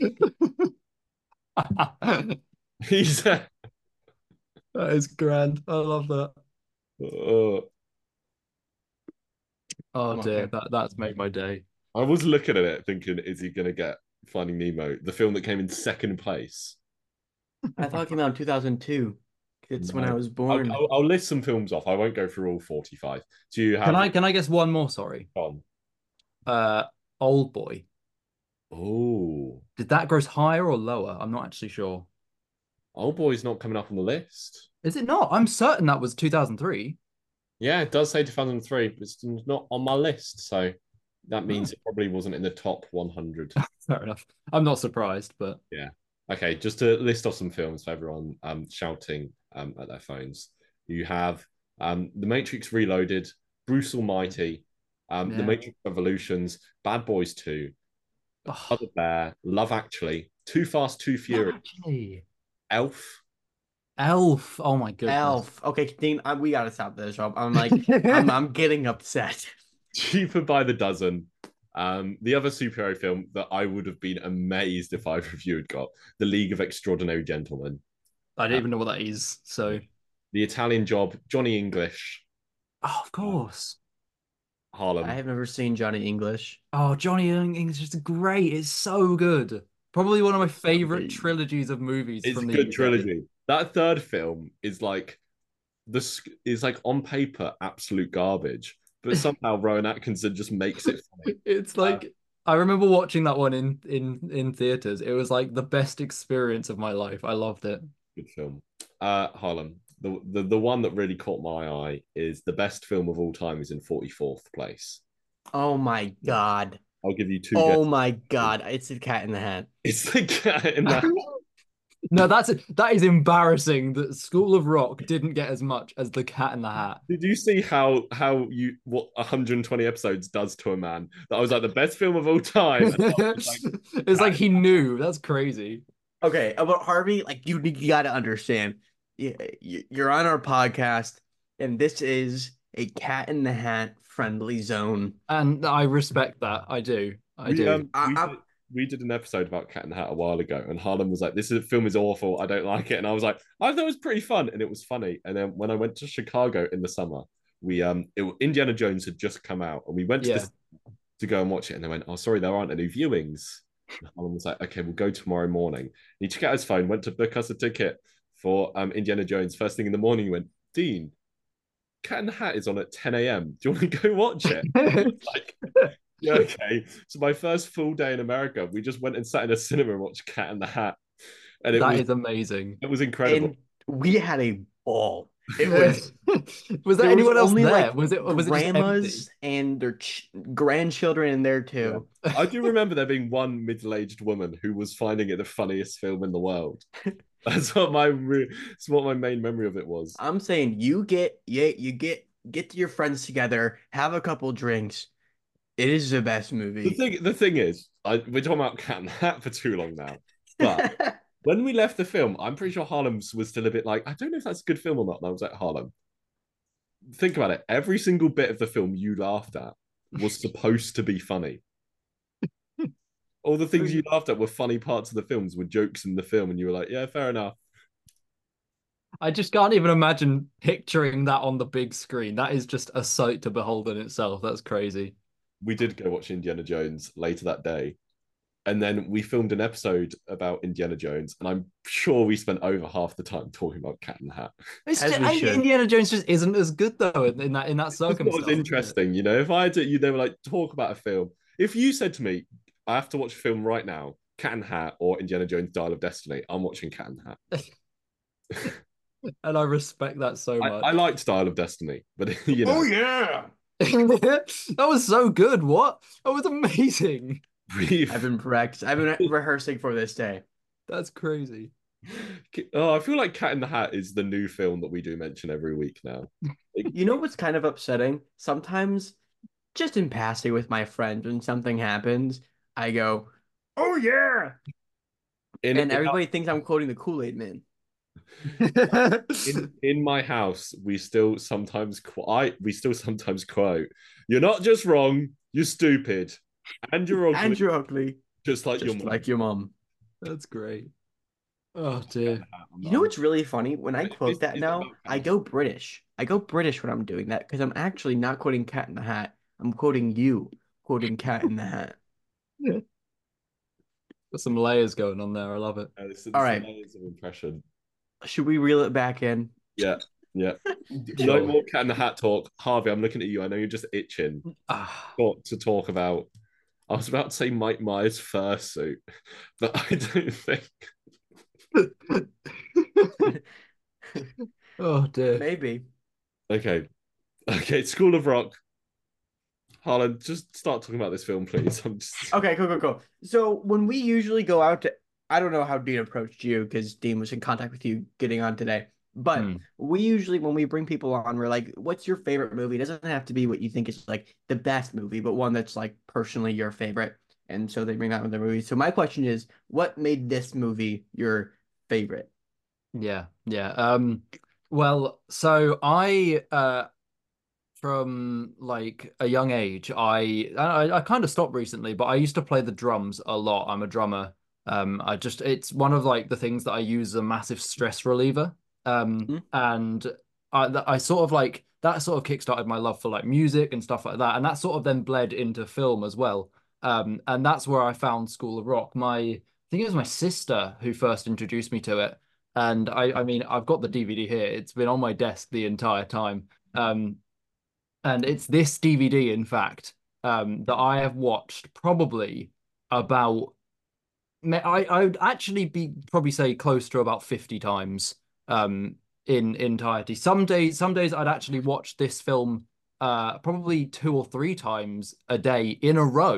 [SPEAKER 1] He's
[SPEAKER 3] That is grand. I love that. Oh
[SPEAKER 2] I'm
[SPEAKER 3] dear,
[SPEAKER 2] okay.
[SPEAKER 3] that's made my day.
[SPEAKER 1] I was looking at it thinking, is he gonna get Finding Nemo, the film that came in 2nd place?
[SPEAKER 2] I thought it came out in 2002. It's when I
[SPEAKER 1] No.
[SPEAKER 2] was born.
[SPEAKER 1] I'll list some films off. I won't go through all 45. Do you have?
[SPEAKER 3] Can I guess one more? Sorry.
[SPEAKER 1] On?
[SPEAKER 3] Old Boy.
[SPEAKER 1] Oh,
[SPEAKER 3] Did that gross higher or lower? I'm not actually sure.
[SPEAKER 1] Old Boy's not coming up on the list.
[SPEAKER 3] Is it not? I'm certain that was 2003.
[SPEAKER 1] Yeah, it does say 2003, but it's not on my list. So that means it probably wasn't in the top 100.
[SPEAKER 3] Fair enough. I'm not surprised, but
[SPEAKER 1] Yeah. Okay, just to list off some films for everyone shouting at their phones. You have The Matrix Reloaded, Bruce Almighty, The
[SPEAKER 3] Yeah.
[SPEAKER 1] Matrix Revolutions, Bad Boys 2,
[SPEAKER 3] oh,
[SPEAKER 1] Other Bear, Love Actually, Too Fast, Too Furious,
[SPEAKER 3] actually,
[SPEAKER 1] Elf.
[SPEAKER 3] Elf. Oh my goodness.
[SPEAKER 2] Elf. Okay, Dean, we gotta stop this. I'm like, I'm getting upset.
[SPEAKER 1] Cheaper by the dozen. The other superhero film that I would have been amazed if either of you had got, The League of Extraordinary Gentlemen.
[SPEAKER 3] I don't even know what that is. So,
[SPEAKER 1] The Italian Job, Johnny English,
[SPEAKER 3] oh, of course.
[SPEAKER 1] Harlem.
[SPEAKER 2] I have never seen Johnny English.
[SPEAKER 3] Oh, Johnny English is great. It's so good. Probably one of my favorite
[SPEAKER 1] It's
[SPEAKER 3] trilogies of movies
[SPEAKER 1] a
[SPEAKER 3] from the
[SPEAKER 1] good
[SPEAKER 3] UK.
[SPEAKER 1] trilogy. That third film is like on paper absolute garbage, but somehow Rowan Atkinson just makes it funny.
[SPEAKER 3] It's like I remember watching that one in theaters. It was like the best experience of my life. I loved it.
[SPEAKER 1] Good film. Harlem. The one that really caught my eye is the best film of all time is in 44th place.
[SPEAKER 2] Oh my God.
[SPEAKER 1] I'll give you two
[SPEAKER 2] Oh
[SPEAKER 1] guesses.
[SPEAKER 2] my God. It's a Cat in the Hat.
[SPEAKER 1] It's the Cat in the Hat.
[SPEAKER 3] No, that is embarrassing that School of Rock didn't get as much as The Cat in the Hat.
[SPEAKER 1] Did you see how you what 120 episodes does to a man? That was like the best film of all time. And I was like,
[SPEAKER 3] It's like he knew. That's crazy.
[SPEAKER 2] Okay, about Harvey, like you got to understand, you're on our podcast, and this is a Cat in the Hat friendly zone.
[SPEAKER 3] And I respect that. I do. I
[SPEAKER 1] we
[SPEAKER 3] do.
[SPEAKER 1] we did an episode about Cat in the Hat a while ago, and Harlan was like, film is awful. I don't like it." And I was like, "I thought it was pretty fun," and it was funny. And then when I went to Chicago in the summer, Indiana Jones had just come out, and we went to
[SPEAKER 3] Yeah.
[SPEAKER 1] to go and watch it, and they went, "Oh, sorry, there aren't any viewings." And Harlan was like, "Okay, we'll go tomorrow morning." And he took out his phone, went to book us a ticket for Indiana Jones. First thing in the morning, he went, "Dean, Cat in the Hat is on at 10 a.m. Do you want to go watch it?" Like, yeah, okay. So my first full day in America, we just went and sat in a cinema and watched Cat in the Hat, and
[SPEAKER 3] That is amazing.
[SPEAKER 1] it was incredible.
[SPEAKER 2] And we had a ball. It was.
[SPEAKER 3] Was there
[SPEAKER 2] There
[SPEAKER 3] anyone else
[SPEAKER 2] only
[SPEAKER 3] there?
[SPEAKER 2] like
[SPEAKER 3] Was it just empty?
[SPEAKER 2] grandmas and their grandchildren in there too.
[SPEAKER 1] I do remember there being one middle-aged woman who was finding it the funniest film in the world. That's what my main memory of it was.
[SPEAKER 2] I'm saying you get to your friends together, have a couple drinks. It is the best movie.
[SPEAKER 1] The thing is, we're talking about Cat in the Hat for too long now, but. When we left the film, I'm pretty sure Harlem was still a bit like, I don't know if that's a good film or not. And I was like, Harlem, think about it. Every single bit of the film you laughed at was supposed to be funny. All the things you laughed at were funny parts of the films, were jokes in the film, and you were like, yeah, fair enough.
[SPEAKER 3] I just can't even imagine picturing that on the big screen. That is just a sight to behold in itself. That's crazy.
[SPEAKER 1] We did go watch Indiana Jones later that day. And then we filmed an episode about Indiana Jones, and I'm sure we spent over half the time talking about Cat in the Hat.
[SPEAKER 3] Indiana Jones just isn't as good though in that circumstance.
[SPEAKER 1] It was interesting, you know. If I had to, they were like, talk about a film. If you said to me, I have to watch a film right now, Cat in the Hat or Indiana Jones Dial of Destiny, I'm watching Cat in the Hat.
[SPEAKER 3] And I respect that so much.
[SPEAKER 1] I liked Dial of Destiny, but you know.
[SPEAKER 2] Oh yeah.
[SPEAKER 3] That was so good. What? That was amazing.
[SPEAKER 2] I've been rehearsing for this day.
[SPEAKER 3] That's crazy.
[SPEAKER 1] Oh, I feel like Cat in the Hat is the new film that we do mention every week now.
[SPEAKER 2] You know what's kind of upsetting? Sometimes, just in passing with my friends, when something happens, I go, "Oh yeah," and everybody thinks I'm quoting the Kool-Aid Man.
[SPEAKER 1] In my house, we still sometimes quote, "You're not just wrong, you're stupid, and you're ugly,
[SPEAKER 2] and you're ugly,
[SPEAKER 1] just like your
[SPEAKER 2] mom."
[SPEAKER 3] That's great. Oh dear.
[SPEAKER 2] You know what's really funny? When I quote that now, I go British. I go British when I'm doing that because I'm actually not quoting Cat in the Hat. I'm quoting you, quoting Cat in the Hat.
[SPEAKER 3] Got some layers going on there. I love it.
[SPEAKER 2] All right.
[SPEAKER 1] Layers of impression.
[SPEAKER 2] Should we reel it back in?
[SPEAKER 1] Yeah. No more Cat in the Hat talk. Harvey, I'm looking at you. I know you're just itching to talk about. I was about to say Mike Myers' fursuit, but I don't think.
[SPEAKER 3] Oh dear.
[SPEAKER 2] Maybe.
[SPEAKER 1] Okay. School of Rock. Harlan, just start talking about this film, please.
[SPEAKER 2] Okay, cool. So when we usually go out to, I don't know how Dean approached you because Dean was in contact with you getting on today. But we usually, when we bring people on, we're like, what's your favorite movie? It doesn't have to be what you think is like the best movie, but one that's like personally your favorite. And so they bring that with their movie. So my question is, what made this movie your favorite?
[SPEAKER 3] Yeah. Well, so I from like a young age, I kind of stopped recently, but I used to play the drums a lot. I'm a drummer. It's one of like the things that I use as a massive stress reliever. And I sort of like that sort of kickstarted my love for like music and stuff like that, and that sort of then bled into film as well. And that's where I found School of Rock. I think it was my sister who first introduced me to it, and I mean I've got the DVD here. It's been on my desk the entire time. And it's this DVD, in fact, that I have watched probably about. I would actually probably say close to about 50 times in entirety. Some days I'd actually watch this film probably 2 or 3 times a day in a row.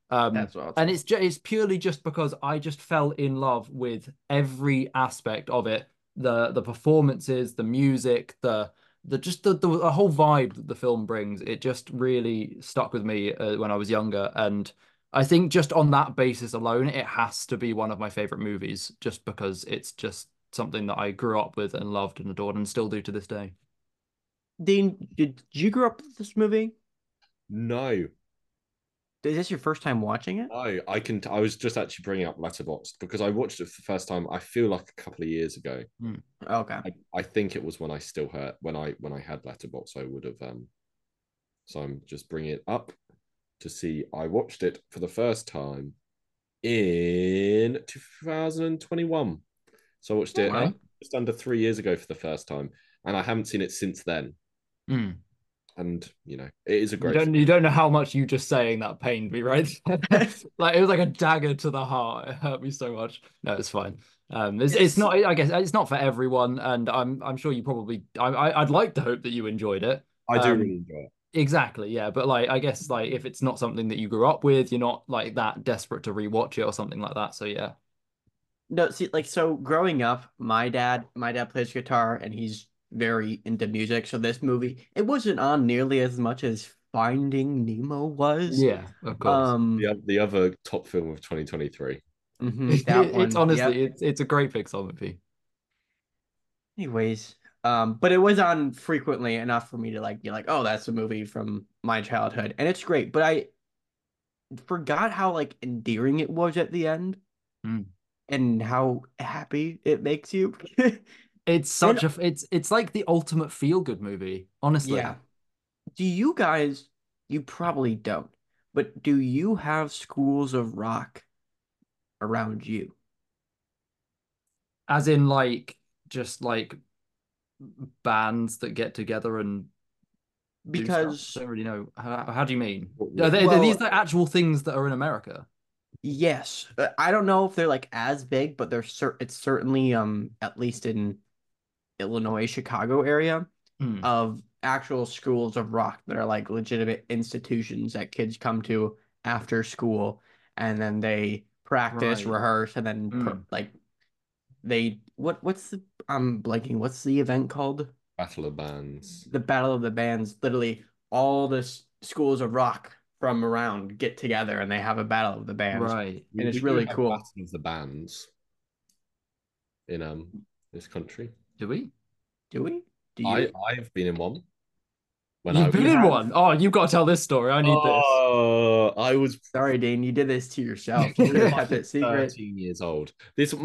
[SPEAKER 2] That's awesome.
[SPEAKER 3] And it's purely just because I just fell in love with every aspect of it. The performances, the music, the whole vibe that the film brings. It just really stuck with me when I was younger, and I think just on that basis alone, it has to be one of my favorite movies, just because it's just something that I grew up with and loved and adored and still do to this day.
[SPEAKER 2] Dean, did you grow up with this movie?
[SPEAKER 1] No,
[SPEAKER 2] Is this your first time watching it?
[SPEAKER 1] no, I can. I was just actually bringing up Letterboxd because I watched it for the first time. I feel like a couple of years ago.
[SPEAKER 2] Okay.
[SPEAKER 1] I think it was when I still had when I had Letterboxd. I would have. So I'm just bringing it up to see. I watched it for the first time in 2021. So I watched it
[SPEAKER 2] Okay.
[SPEAKER 1] just under 3 years ago for the first time, and I haven't seen it since then.
[SPEAKER 3] Mm.
[SPEAKER 1] And it is a
[SPEAKER 3] You
[SPEAKER 1] great.
[SPEAKER 3] you don't know how much you just saying that pained me, right? Like it was like a dagger to the heart. It hurt me so much. No, it's fine. It's not. I guess it's not for everyone, and I'm sure you probably. I'd like to hope that you enjoyed it.
[SPEAKER 1] I do really enjoy it.
[SPEAKER 3] Exactly, yeah. But like, I guess like if it's not something that you grew up with, you're not like that desperate to rewatch it or something like that. So yeah.
[SPEAKER 2] No, see, like so growing up, my dad plays guitar and he's very into music. So this movie, it wasn't on nearly as much as Finding Nemo was.
[SPEAKER 3] Yeah, of course.
[SPEAKER 2] Um,
[SPEAKER 1] The other top film of 2023.
[SPEAKER 2] that
[SPEAKER 3] It's
[SPEAKER 2] one. Yep.
[SPEAKER 3] honestly, it's a great Pixar movie.
[SPEAKER 2] Anyways, but it was on frequently enough for me to like be like, oh, that's a movie from my childhood, and it's great. But I forgot how like endearing it was at the end
[SPEAKER 3] Mm.
[SPEAKER 2] and how happy it makes you.
[SPEAKER 3] It's
[SPEAKER 2] Then,
[SPEAKER 3] such a it's like the ultimate feel-good movie, honestly.
[SPEAKER 2] yeah. Do you guys, you probably don't, but do you have schools of rock around you?
[SPEAKER 3] As in like just like bands that get together and do stuff. I
[SPEAKER 2] Because,
[SPEAKER 3] don't really know. How do you mean? Are these
[SPEAKER 2] well,
[SPEAKER 3] the actual things that are in America?
[SPEAKER 2] yes, I don't know if they're like as big, but it's certainly at least in Illinois, Chicago area
[SPEAKER 3] Hmm.
[SPEAKER 2] of actual schools of rock that are like legitimate institutions that kids come to after school and then they practice,
[SPEAKER 3] Right.
[SPEAKER 2] rehearse, and then
[SPEAKER 3] Hmm.
[SPEAKER 2] like what's the I'm blanking, what's the event called?
[SPEAKER 1] Battle of Bands.
[SPEAKER 2] The Battle of the Bands. Literally all the schools of rock from around get together and they have a battle of the bands.
[SPEAKER 3] Right.
[SPEAKER 2] And
[SPEAKER 1] We
[SPEAKER 2] it's
[SPEAKER 1] do
[SPEAKER 2] really
[SPEAKER 1] have
[SPEAKER 2] cool.
[SPEAKER 1] Battle of the Bands in this country.
[SPEAKER 3] Do we?
[SPEAKER 2] Do we? Do
[SPEAKER 1] I
[SPEAKER 2] you?
[SPEAKER 1] I've been in one when I
[SPEAKER 3] You've been
[SPEAKER 2] You
[SPEAKER 3] in
[SPEAKER 2] have?
[SPEAKER 3] one. Oh, you've got to tell this story. I need this.
[SPEAKER 1] I was
[SPEAKER 2] Sorry, Dean, you did this to yourself. You could have kept it secret.
[SPEAKER 1] 13 years old.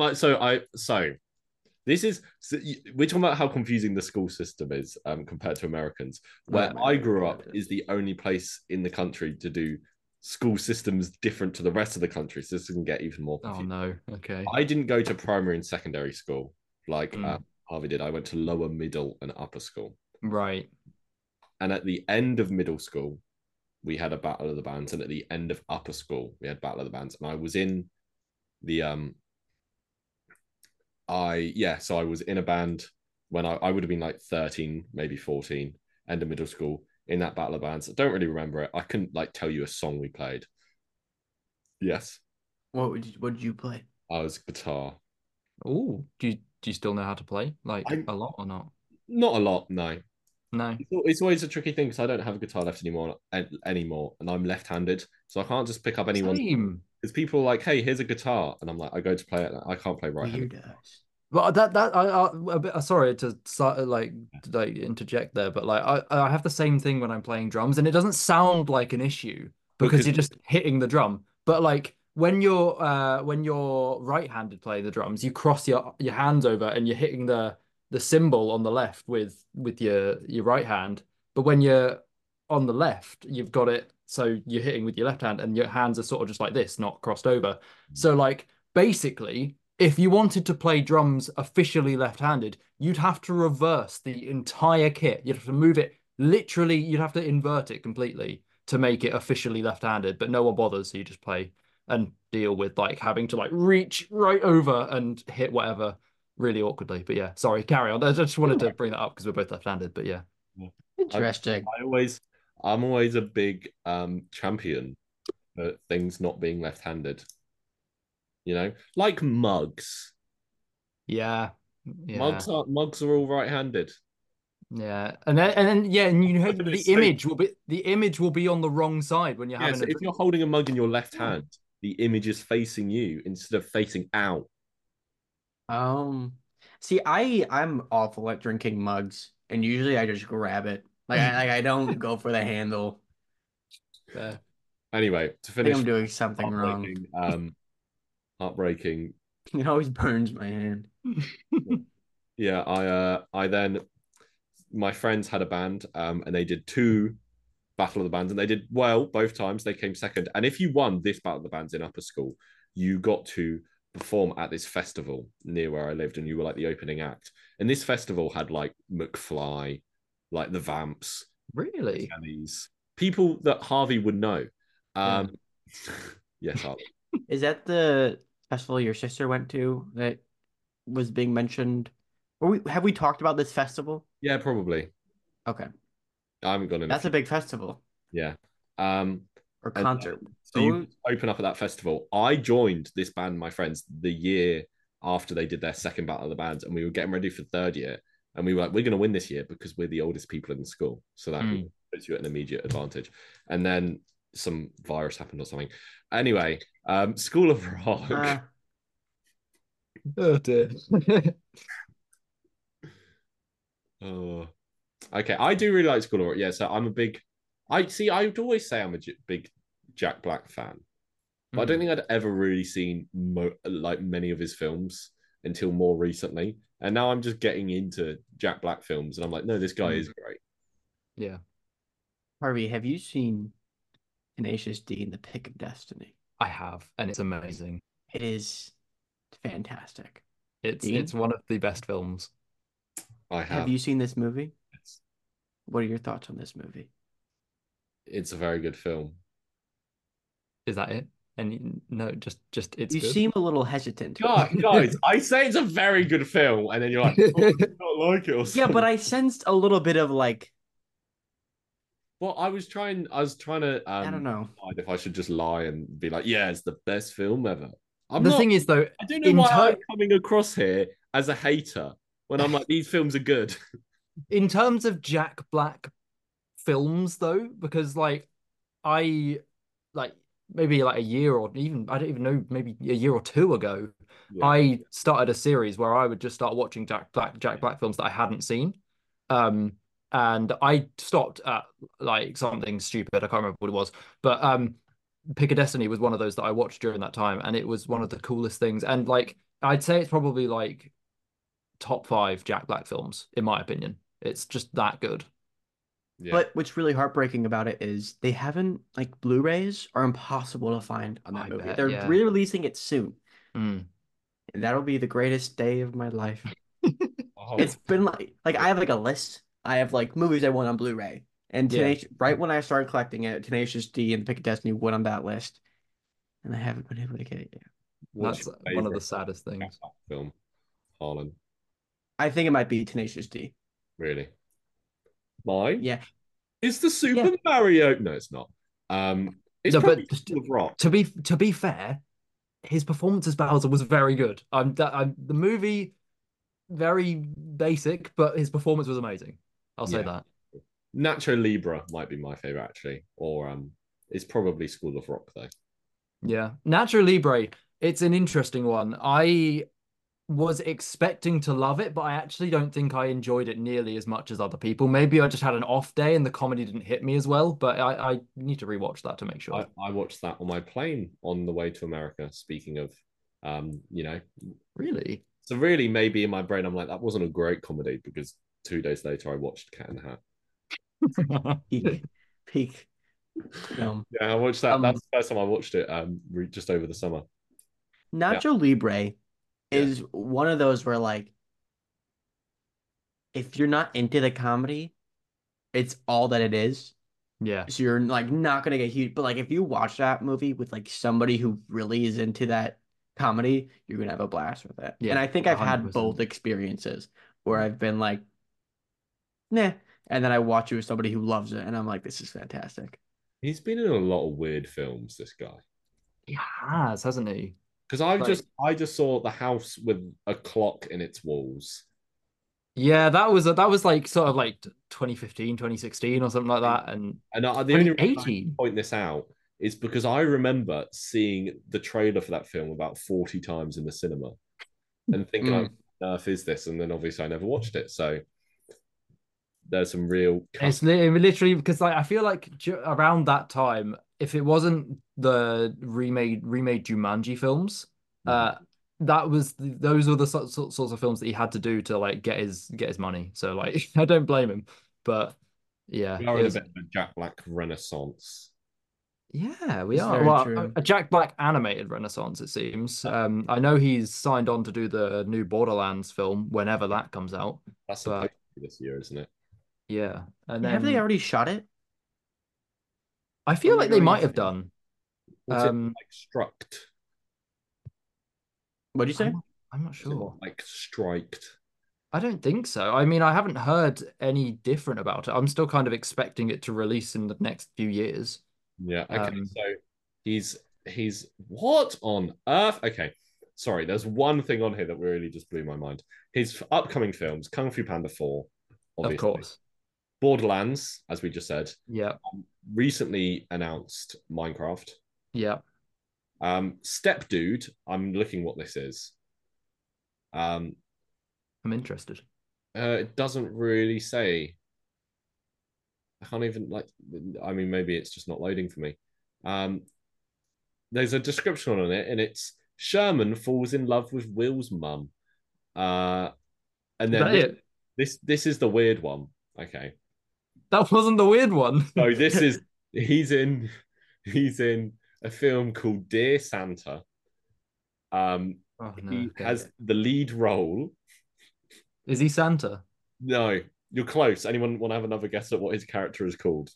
[SPEAKER 1] This is we're talking about how confusing the school system is compared to Americans. Where
[SPEAKER 2] my
[SPEAKER 1] I
[SPEAKER 2] God,
[SPEAKER 1] grew
[SPEAKER 2] yeah,
[SPEAKER 1] up
[SPEAKER 2] it
[SPEAKER 1] is the only place in the country to do school systems different to the rest of the country. So this can get even more
[SPEAKER 3] Oh
[SPEAKER 1] confusing.
[SPEAKER 3] no. Okay.
[SPEAKER 1] I didn't go to primary and secondary school like
[SPEAKER 3] Mm.
[SPEAKER 1] Harvey did. I went to lower, middle, and upper school.
[SPEAKER 3] Right.
[SPEAKER 1] And at the end of middle school, we had a battle of the bands, and at the end of upper school, we had battle of the bands. And I was in the so I was in a band when I would have been like 13, maybe 14, end of middle school in that battle of bands. I don't really remember it. I couldn't like tell you a song we played. Yes,
[SPEAKER 2] What did you play?
[SPEAKER 1] I was guitar.
[SPEAKER 3] Oh, do you still know how to play? Like
[SPEAKER 1] I
[SPEAKER 3] a lot or not?
[SPEAKER 1] Not a lot, no.
[SPEAKER 3] No.
[SPEAKER 1] It's always a tricky thing because I don't have a guitar left anymore, and I'm left-handed, so I can't just pick up anyone.
[SPEAKER 3] Same.
[SPEAKER 1] Because people are like, "Hey, here's a guitar," and I'm like, I go to play it, and I can't play right-handed.
[SPEAKER 2] Weird.
[SPEAKER 3] But I a bit sorry to start like interject there, but like I have the same thing when I'm playing drums, and it doesn't sound like an issue because
[SPEAKER 1] Because
[SPEAKER 3] you're just hitting the drum. But like when you're right-handed playing the drums, you cross your hands over and you're hitting the cymbal on the left with your right hand. But when you're on the left, you've got it so you're hitting with your left hand, and your hands are sort of just like this, not crossed over. So like basically if you wanted to play drums officially left-handed, you'd have to reverse the entire kit. You'd have to move it literally, you'd have to invert it completely to make it officially left-handed, but no one bothers, so you just play and deal with like having to like reach right over and hit whatever really awkwardly. But yeah, sorry, carry on. I just wanted to bring that up because we're both left-handed, but yeah.
[SPEAKER 1] I,
[SPEAKER 2] Interesting.
[SPEAKER 1] I'm always a big champion for things not being left-handed. You know, like mugs.
[SPEAKER 3] Yeah. Yeah.
[SPEAKER 1] Mugs are all right-handed.
[SPEAKER 3] Yeah. And then yeah, and you know the
[SPEAKER 1] So
[SPEAKER 3] image will be on the wrong side when you're
[SPEAKER 1] yeah,
[SPEAKER 3] having
[SPEAKER 1] so
[SPEAKER 3] a
[SPEAKER 1] if
[SPEAKER 3] drink.
[SPEAKER 1] you're holding a mug in your left
[SPEAKER 3] Yeah.
[SPEAKER 1] hand, the image is facing you instead of facing out.
[SPEAKER 2] Um, See, I'm awful at drinking mugs, and usually I just grab it. I don't go for the handle.
[SPEAKER 3] Fair.
[SPEAKER 1] Anyway, to
[SPEAKER 2] I think
[SPEAKER 1] finish,
[SPEAKER 2] I'm doing something wrong.
[SPEAKER 1] heartbreaking, heartbreaking.
[SPEAKER 2] It always burns my hand.
[SPEAKER 1] Yeah, I then my friends had a band, and they did two Battle of the Bands, and they did well both times. They came second, and if you won this Battle of the Bands in upper school, you got to perform at this festival near where I lived, and you were like the opening act. And this festival had like McFly, like the Vamps, the
[SPEAKER 3] Really?
[SPEAKER 1] Kellys, people that Harvey would know.
[SPEAKER 3] Yeah.
[SPEAKER 1] Um, yes, Harvey.
[SPEAKER 2] Is that the festival your sister went to that was being mentioned? Have we talked about this festival?
[SPEAKER 1] Yeah, probably.
[SPEAKER 2] Okay.
[SPEAKER 1] I haven't gone in a
[SPEAKER 2] That's
[SPEAKER 1] few.
[SPEAKER 2] a big festival
[SPEAKER 1] Yeah. Um,
[SPEAKER 2] or
[SPEAKER 1] and
[SPEAKER 2] concert.
[SPEAKER 1] so you open up at that festival. I joined this band, my friends, the year after they did their second Battle of the Bands, and we were getting ready for third year. And we were like, we're going to win this year because we're the oldest people in the school. So that puts you at an immediate advantage. And then some virus happened or something. Anyway, School of Rock.
[SPEAKER 3] Oh dear.
[SPEAKER 1] Oh, okay. I do really like School of Rock. Yeah, so I'm a big. I see. I would always say I'm a big Jack Black fan, but I don't think I'd ever really seen like many of his films until more recently. And now I'm just getting into Jack Black films, and I'm like, no, this guy is great.
[SPEAKER 3] Yeah.
[SPEAKER 2] Harvey, have you seen Tenacious D in the Pick of Destiny?
[SPEAKER 3] I have, and it's amazing.
[SPEAKER 2] It is fantastic.
[SPEAKER 3] It's
[SPEAKER 2] Dean?
[SPEAKER 3] it's one of the best films.
[SPEAKER 1] I
[SPEAKER 2] Have you seen this movie?
[SPEAKER 1] It's,
[SPEAKER 2] What are your thoughts on this movie?
[SPEAKER 1] it's a very good film.
[SPEAKER 3] Is that it? And no, just it's
[SPEAKER 2] You
[SPEAKER 3] good.
[SPEAKER 2] seem a little hesitant.
[SPEAKER 1] Guys, I say it's a very good film, and then you're like, oh, I don't like it or something.
[SPEAKER 2] Yeah, but I sensed a little bit of like,
[SPEAKER 1] Well, I was trying to
[SPEAKER 2] I don't know.
[SPEAKER 1] decide if I should just lie and be like, yeah, it's the best film ever.
[SPEAKER 3] The thing is though,
[SPEAKER 1] I don't know why I'm coming across here as a hater when I'm like, these films are good.
[SPEAKER 3] in terms of Jack Black films though, because like I like maybe like a year or even I don't even know, maybe a year or two ago,
[SPEAKER 1] Yeah.
[SPEAKER 3] I started a series where I would just start watching Jack Black films that I hadn't seen. And I stopped at like something stupid. I can't remember what it was, but Pick of Destiny was one of those that I watched during that time, and it was one of the coolest things. And like I'd say it's probably like top five Jack Black films in my opinion. It's just that good.
[SPEAKER 1] Yeah.
[SPEAKER 2] But what's really heartbreaking about it is they haven't like Blu-rays are impossible to find on that
[SPEAKER 3] I
[SPEAKER 2] movie.
[SPEAKER 3] bet,
[SPEAKER 2] They're
[SPEAKER 3] yeah.
[SPEAKER 2] re-releasing it soon,
[SPEAKER 3] Mm.
[SPEAKER 2] and that'll be the greatest day of my life.
[SPEAKER 1] Oh,
[SPEAKER 2] It's been like I have like a list. I have like movies I want on Blu-ray, and
[SPEAKER 3] Yeah.
[SPEAKER 2] right when I started collecting it, Tenacious D and Pick of Destiny went on that list, and I haven't been able to get it yet.
[SPEAKER 1] what's
[SPEAKER 3] That's
[SPEAKER 1] your
[SPEAKER 3] one of the
[SPEAKER 1] favorite
[SPEAKER 3] saddest
[SPEAKER 1] Jack
[SPEAKER 3] things.
[SPEAKER 1] Black film, Harlan?
[SPEAKER 2] I think it might be Tenacious D.
[SPEAKER 1] Really? Mine?
[SPEAKER 2] Yeah,
[SPEAKER 1] It's the Super
[SPEAKER 2] Yeah.
[SPEAKER 1] Mario. No, it's not. It's
[SPEAKER 3] No,
[SPEAKER 1] probably
[SPEAKER 3] but
[SPEAKER 1] School of Rock.
[SPEAKER 3] to be fair, his performance as Bowser was very good. The movie very basic, but his performance was amazing. I'll say
[SPEAKER 1] Yeah.
[SPEAKER 3] that.
[SPEAKER 1] Nacho Libre might be my favorite actually, or it's probably School of Rock though.
[SPEAKER 3] Yeah. Nacho Libre, it's an interesting one. I was expecting to love it, but I actually don't think I enjoyed it nearly as much as other people. Maybe I just had an off day and the comedy didn't hit me as well, but I need to rewatch that to make sure.
[SPEAKER 1] I watched that on my plane on the way to America. Speaking of, you know,
[SPEAKER 3] Really?
[SPEAKER 1] so really maybe in my brain I'm like that wasn't a great comedy because 2 days later I watched Cat in the Hat.
[SPEAKER 2] peak.
[SPEAKER 1] Yeah, I watched that. That's the first time I watched it. Just over the summer.
[SPEAKER 2] Nacho Libre is one of those where like if you're not into the comedy, it's all that it is.
[SPEAKER 3] Yeah.
[SPEAKER 2] So you're like not gonna get huge. But like if you watch that movie with like somebody who really is into that comedy, you're gonna have a blast with it.
[SPEAKER 3] Yeah,
[SPEAKER 2] And I think I've had
[SPEAKER 3] 100%.
[SPEAKER 2] both experiences where I've been like, nah, and then I watch it with somebody who loves it, and I'm like, this is fantastic.
[SPEAKER 1] He's been in a lot of weird films, this guy.
[SPEAKER 3] He has, hasn't he?
[SPEAKER 1] Because I
[SPEAKER 3] Like,
[SPEAKER 1] just I just saw the house with a clock in its walls.
[SPEAKER 3] yeah, that was like sort of like 2015, 2016 or something like that, and
[SPEAKER 1] And the only reason I
[SPEAKER 3] 2018.
[SPEAKER 1] point this out is because I remember seeing the trailer for that film about 40 times in the cinema and thinking, like,
[SPEAKER 2] Mm.
[SPEAKER 1] what on earth is this? And then obviously I never watched it. So there's some real
[SPEAKER 3] It's
[SPEAKER 1] cusp.
[SPEAKER 3] literally because like I feel like around that time, if it wasn't the remade Jumanji films,
[SPEAKER 1] Mhm.
[SPEAKER 3] uh, that was those were the sorts of films that he had to do to like get his money. So like I don't blame him, but yeah,
[SPEAKER 1] We are
[SPEAKER 3] it
[SPEAKER 1] in a
[SPEAKER 3] was
[SPEAKER 1] bit of a Jack Black renaissance.
[SPEAKER 3] yeah we
[SPEAKER 2] It's
[SPEAKER 3] are
[SPEAKER 2] very
[SPEAKER 3] well
[SPEAKER 2] true.
[SPEAKER 3] a Jack Black animated Renaissance it seems. I know he's signed on to do the new Borderlands film whenever that comes out,
[SPEAKER 1] That's supposed
[SPEAKER 3] but
[SPEAKER 1] to be this year, isn't it?
[SPEAKER 3] yeah, and
[SPEAKER 2] Have they
[SPEAKER 3] then
[SPEAKER 2] already shot it?
[SPEAKER 3] I
[SPEAKER 2] Or
[SPEAKER 3] feel
[SPEAKER 2] is
[SPEAKER 3] like
[SPEAKER 2] it
[SPEAKER 3] they
[SPEAKER 2] going to
[SPEAKER 3] might have
[SPEAKER 2] finish?
[SPEAKER 3] done.
[SPEAKER 1] What's it
[SPEAKER 3] Um,
[SPEAKER 1] like struct?
[SPEAKER 2] What'd you
[SPEAKER 3] I'm
[SPEAKER 2] say?
[SPEAKER 3] not, I'm not
[SPEAKER 1] Is it not
[SPEAKER 3] sure.
[SPEAKER 1] like striked?
[SPEAKER 3] I don't think so. I mean, I haven't heard any different about it. I'm still kind of expecting it to release in the next few years.
[SPEAKER 1] Yeah. Okay.
[SPEAKER 3] Um,
[SPEAKER 1] So he's what on earth? Okay. Sorry, there's one thing on here that really just blew my mind. His upcoming films, Kung Fu Panda 4,
[SPEAKER 3] of
[SPEAKER 1] obviously.
[SPEAKER 3] course.
[SPEAKER 1] Borderlands, as we just said,
[SPEAKER 3] Yeah.
[SPEAKER 1] recently announced Minecraft.
[SPEAKER 3] Yeah.
[SPEAKER 1] Step Dude, I'm looking what this is. Um,
[SPEAKER 3] I'm interested.
[SPEAKER 1] it doesn't really say. I can't even like. I mean, maybe it's just not loading for me. Um, there's a description on it, and it's Sherman falls in love with Will's mum. Uh, and
[SPEAKER 3] Is
[SPEAKER 1] then
[SPEAKER 3] that it?
[SPEAKER 1] this is the weird one. Okay,
[SPEAKER 3] That wasn't the weird one.
[SPEAKER 1] so this is he's in he's in a film called Dear Santa. Um,
[SPEAKER 3] Oh no.
[SPEAKER 1] he
[SPEAKER 3] Okay.
[SPEAKER 1] has the lead role.
[SPEAKER 3] Is he Santa?
[SPEAKER 1] No, you're close. Anyone want to have another guess at what his character is called?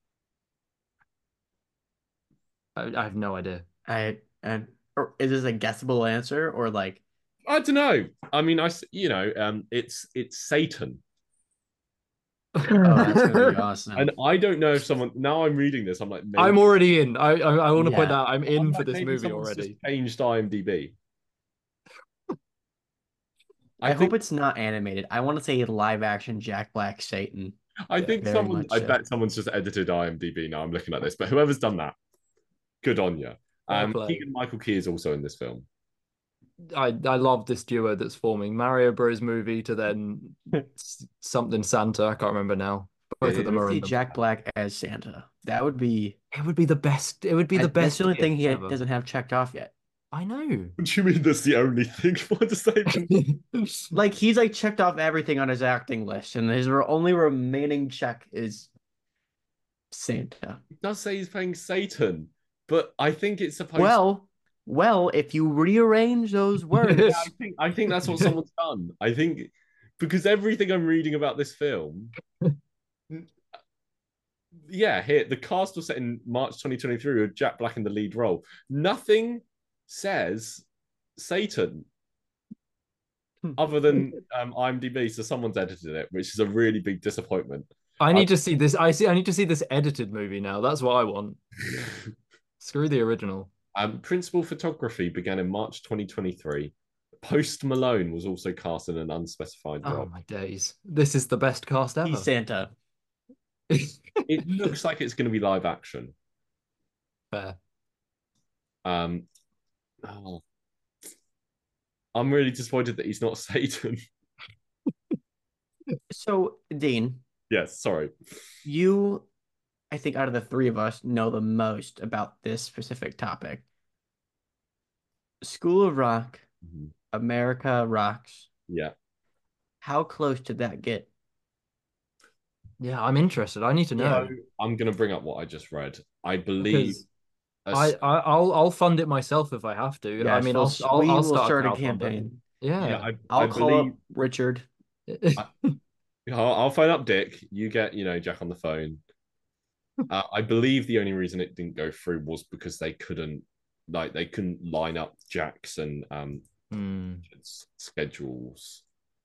[SPEAKER 3] I have no idea.
[SPEAKER 2] Or is this a guessable answer or like,
[SPEAKER 1] I don't know. I mean, it's Satan.
[SPEAKER 2] oh, that's gonna be awesome.
[SPEAKER 1] And I don't know if someone now I'm reading this, I'm like,
[SPEAKER 3] I'm
[SPEAKER 1] maybe
[SPEAKER 3] already in. I want to point
[SPEAKER 2] Yeah.
[SPEAKER 3] out I'm
[SPEAKER 1] I'm
[SPEAKER 3] in for
[SPEAKER 1] like,
[SPEAKER 3] this
[SPEAKER 1] maybe
[SPEAKER 3] movie
[SPEAKER 1] someone's just
[SPEAKER 3] already.
[SPEAKER 1] changed IMDb. I
[SPEAKER 2] I hope
[SPEAKER 1] think
[SPEAKER 2] it's not animated. I want to say live action Jack Black Satan.
[SPEAKER 1] I
[SPEAKER 3] Yeah.
[SPEAKER 1] think
[SPEAKER 2] Very
[SPEAKER 1] someone
[SPEAKER 2] much
[SPEAKER 1] I
[SPEAKER 2] so.
[SPEAKER 1] bet someone's just edited IMDb now. I'm looking at this, but whoever's done that, good on you.
[SPEAKER 3] Fair play.
[SPEAKER 1] Keegan Michael Key is also in this film.
[SPEAKER 3] I love this duo that's forming Mario Bros movie to then something Santa. I can't remember now. Both
[SPEAKER 1] Yeah,
[SPEAKER 3] of
[SPEAKER 2] I
[SPEAKER 3] them
[SPEAKER 2] want to
[SPEAKER 3] are
[SPEAKER 2] see
[SPEAKER 3] in them.
[SPEAKER 2] Jack Black as Santa. That would be.
[SPEAKER 3] It would be the best. It would be the
[SPEAKER 2] That's
[SPEAKER 3] best
[SPEAKER 2] the only thing
[SPEAKER 3] gift
[SPEAKER 2] he
[SPEAKER 3] ever.
[SPEAKER 2] doesn't have checked off yet.
[SPEAKER 3] I know.
[SPEAKER 1] What do you mean that's the only thing? What does that even
[SPEAKER 2] Like he's like checked off everything on his acting list, and his only remaining check is Santa.
[SPEAKER 1] It does say he's playing Satan, but I think it's supposed
[SPEAKER 2] Well, if you rearrange those words,
[SPEAKER 1] I think that's what someone's done. I think because everything I'm reading about this film, yeah, here the cast was set in March 2023 with Jack Black in the lead role. Nothing says Satan other than IMDb, so someone's edited it, which is a really big disappointment.
[SPEAKER 3] I need to see this. I need to see this edited movie now. That's what I want. Screw the original.
[SPEAKER 1] Principal photography began in March 2023. Post Malone was also cast in an unspecified
[SPEAKER 3] Oh
[SPEAKER 1] role.
[SPEAKER 3] my days. This is the best cast
[SPEAKER 2] he's
[SPEAKER 3] ever.
[SPEAKER 2] Santa.
[SPEAKER 1] It looks like it's going to be live action.
[SPEAKER 3] Fair.
[SPEAKER 1] Um, oh, I'm really disappointed that he's not Satan.
[SPEAKER 2] So, Dean,
[SPEAKER 1] Yes, sorry.
[SPEAKER 2] you, I think, out of the three of us, know the most about this specific topic. School of Rock,
[SPEAKER 1] Mhm.
[SPEAKER 2] America Rocks.
[SPEAKER 1] Yeah.
[SPEAKER 2] How close did that get?
[SPEAKER 3] Yeah, I'm interested. I need to know.
[SPEAKER 1] So I'm going to bring up what I just read. I believe
[SPEAKER 3] Because
[SPEAKER 1] a
[SPEAKER 3] I'll fund it myself if I have to. I
[SPEAKER 2] Yes,
[SPEAKER 3] mean,
[SPEAKER 2] we
[SPEAKER 3] I'll
[SPEAKER 2] will
[SPEAKER 3] start
[SPEAKER 2] start a
[SPEAKER 3] crowdfunding.
[SPEAKER 2] campaign.
[SPEAKER 1] yeah,
[SPEAKER 3] Yeah.
[SPEAKER 2] I'll
[SPEAKER 1] I
[SPEAKER 2] call
[SPEAKER 1] believe
[SPEAKER 2] up Richard.
[SPEAKER 1] I'll phone up Dick. You get, Jack on the phone. I believe the only reason it didn't go through was because they couldn't line up Jack's and
[SPEAKER 3] Hmm.
[SPEAKER 1] schedules.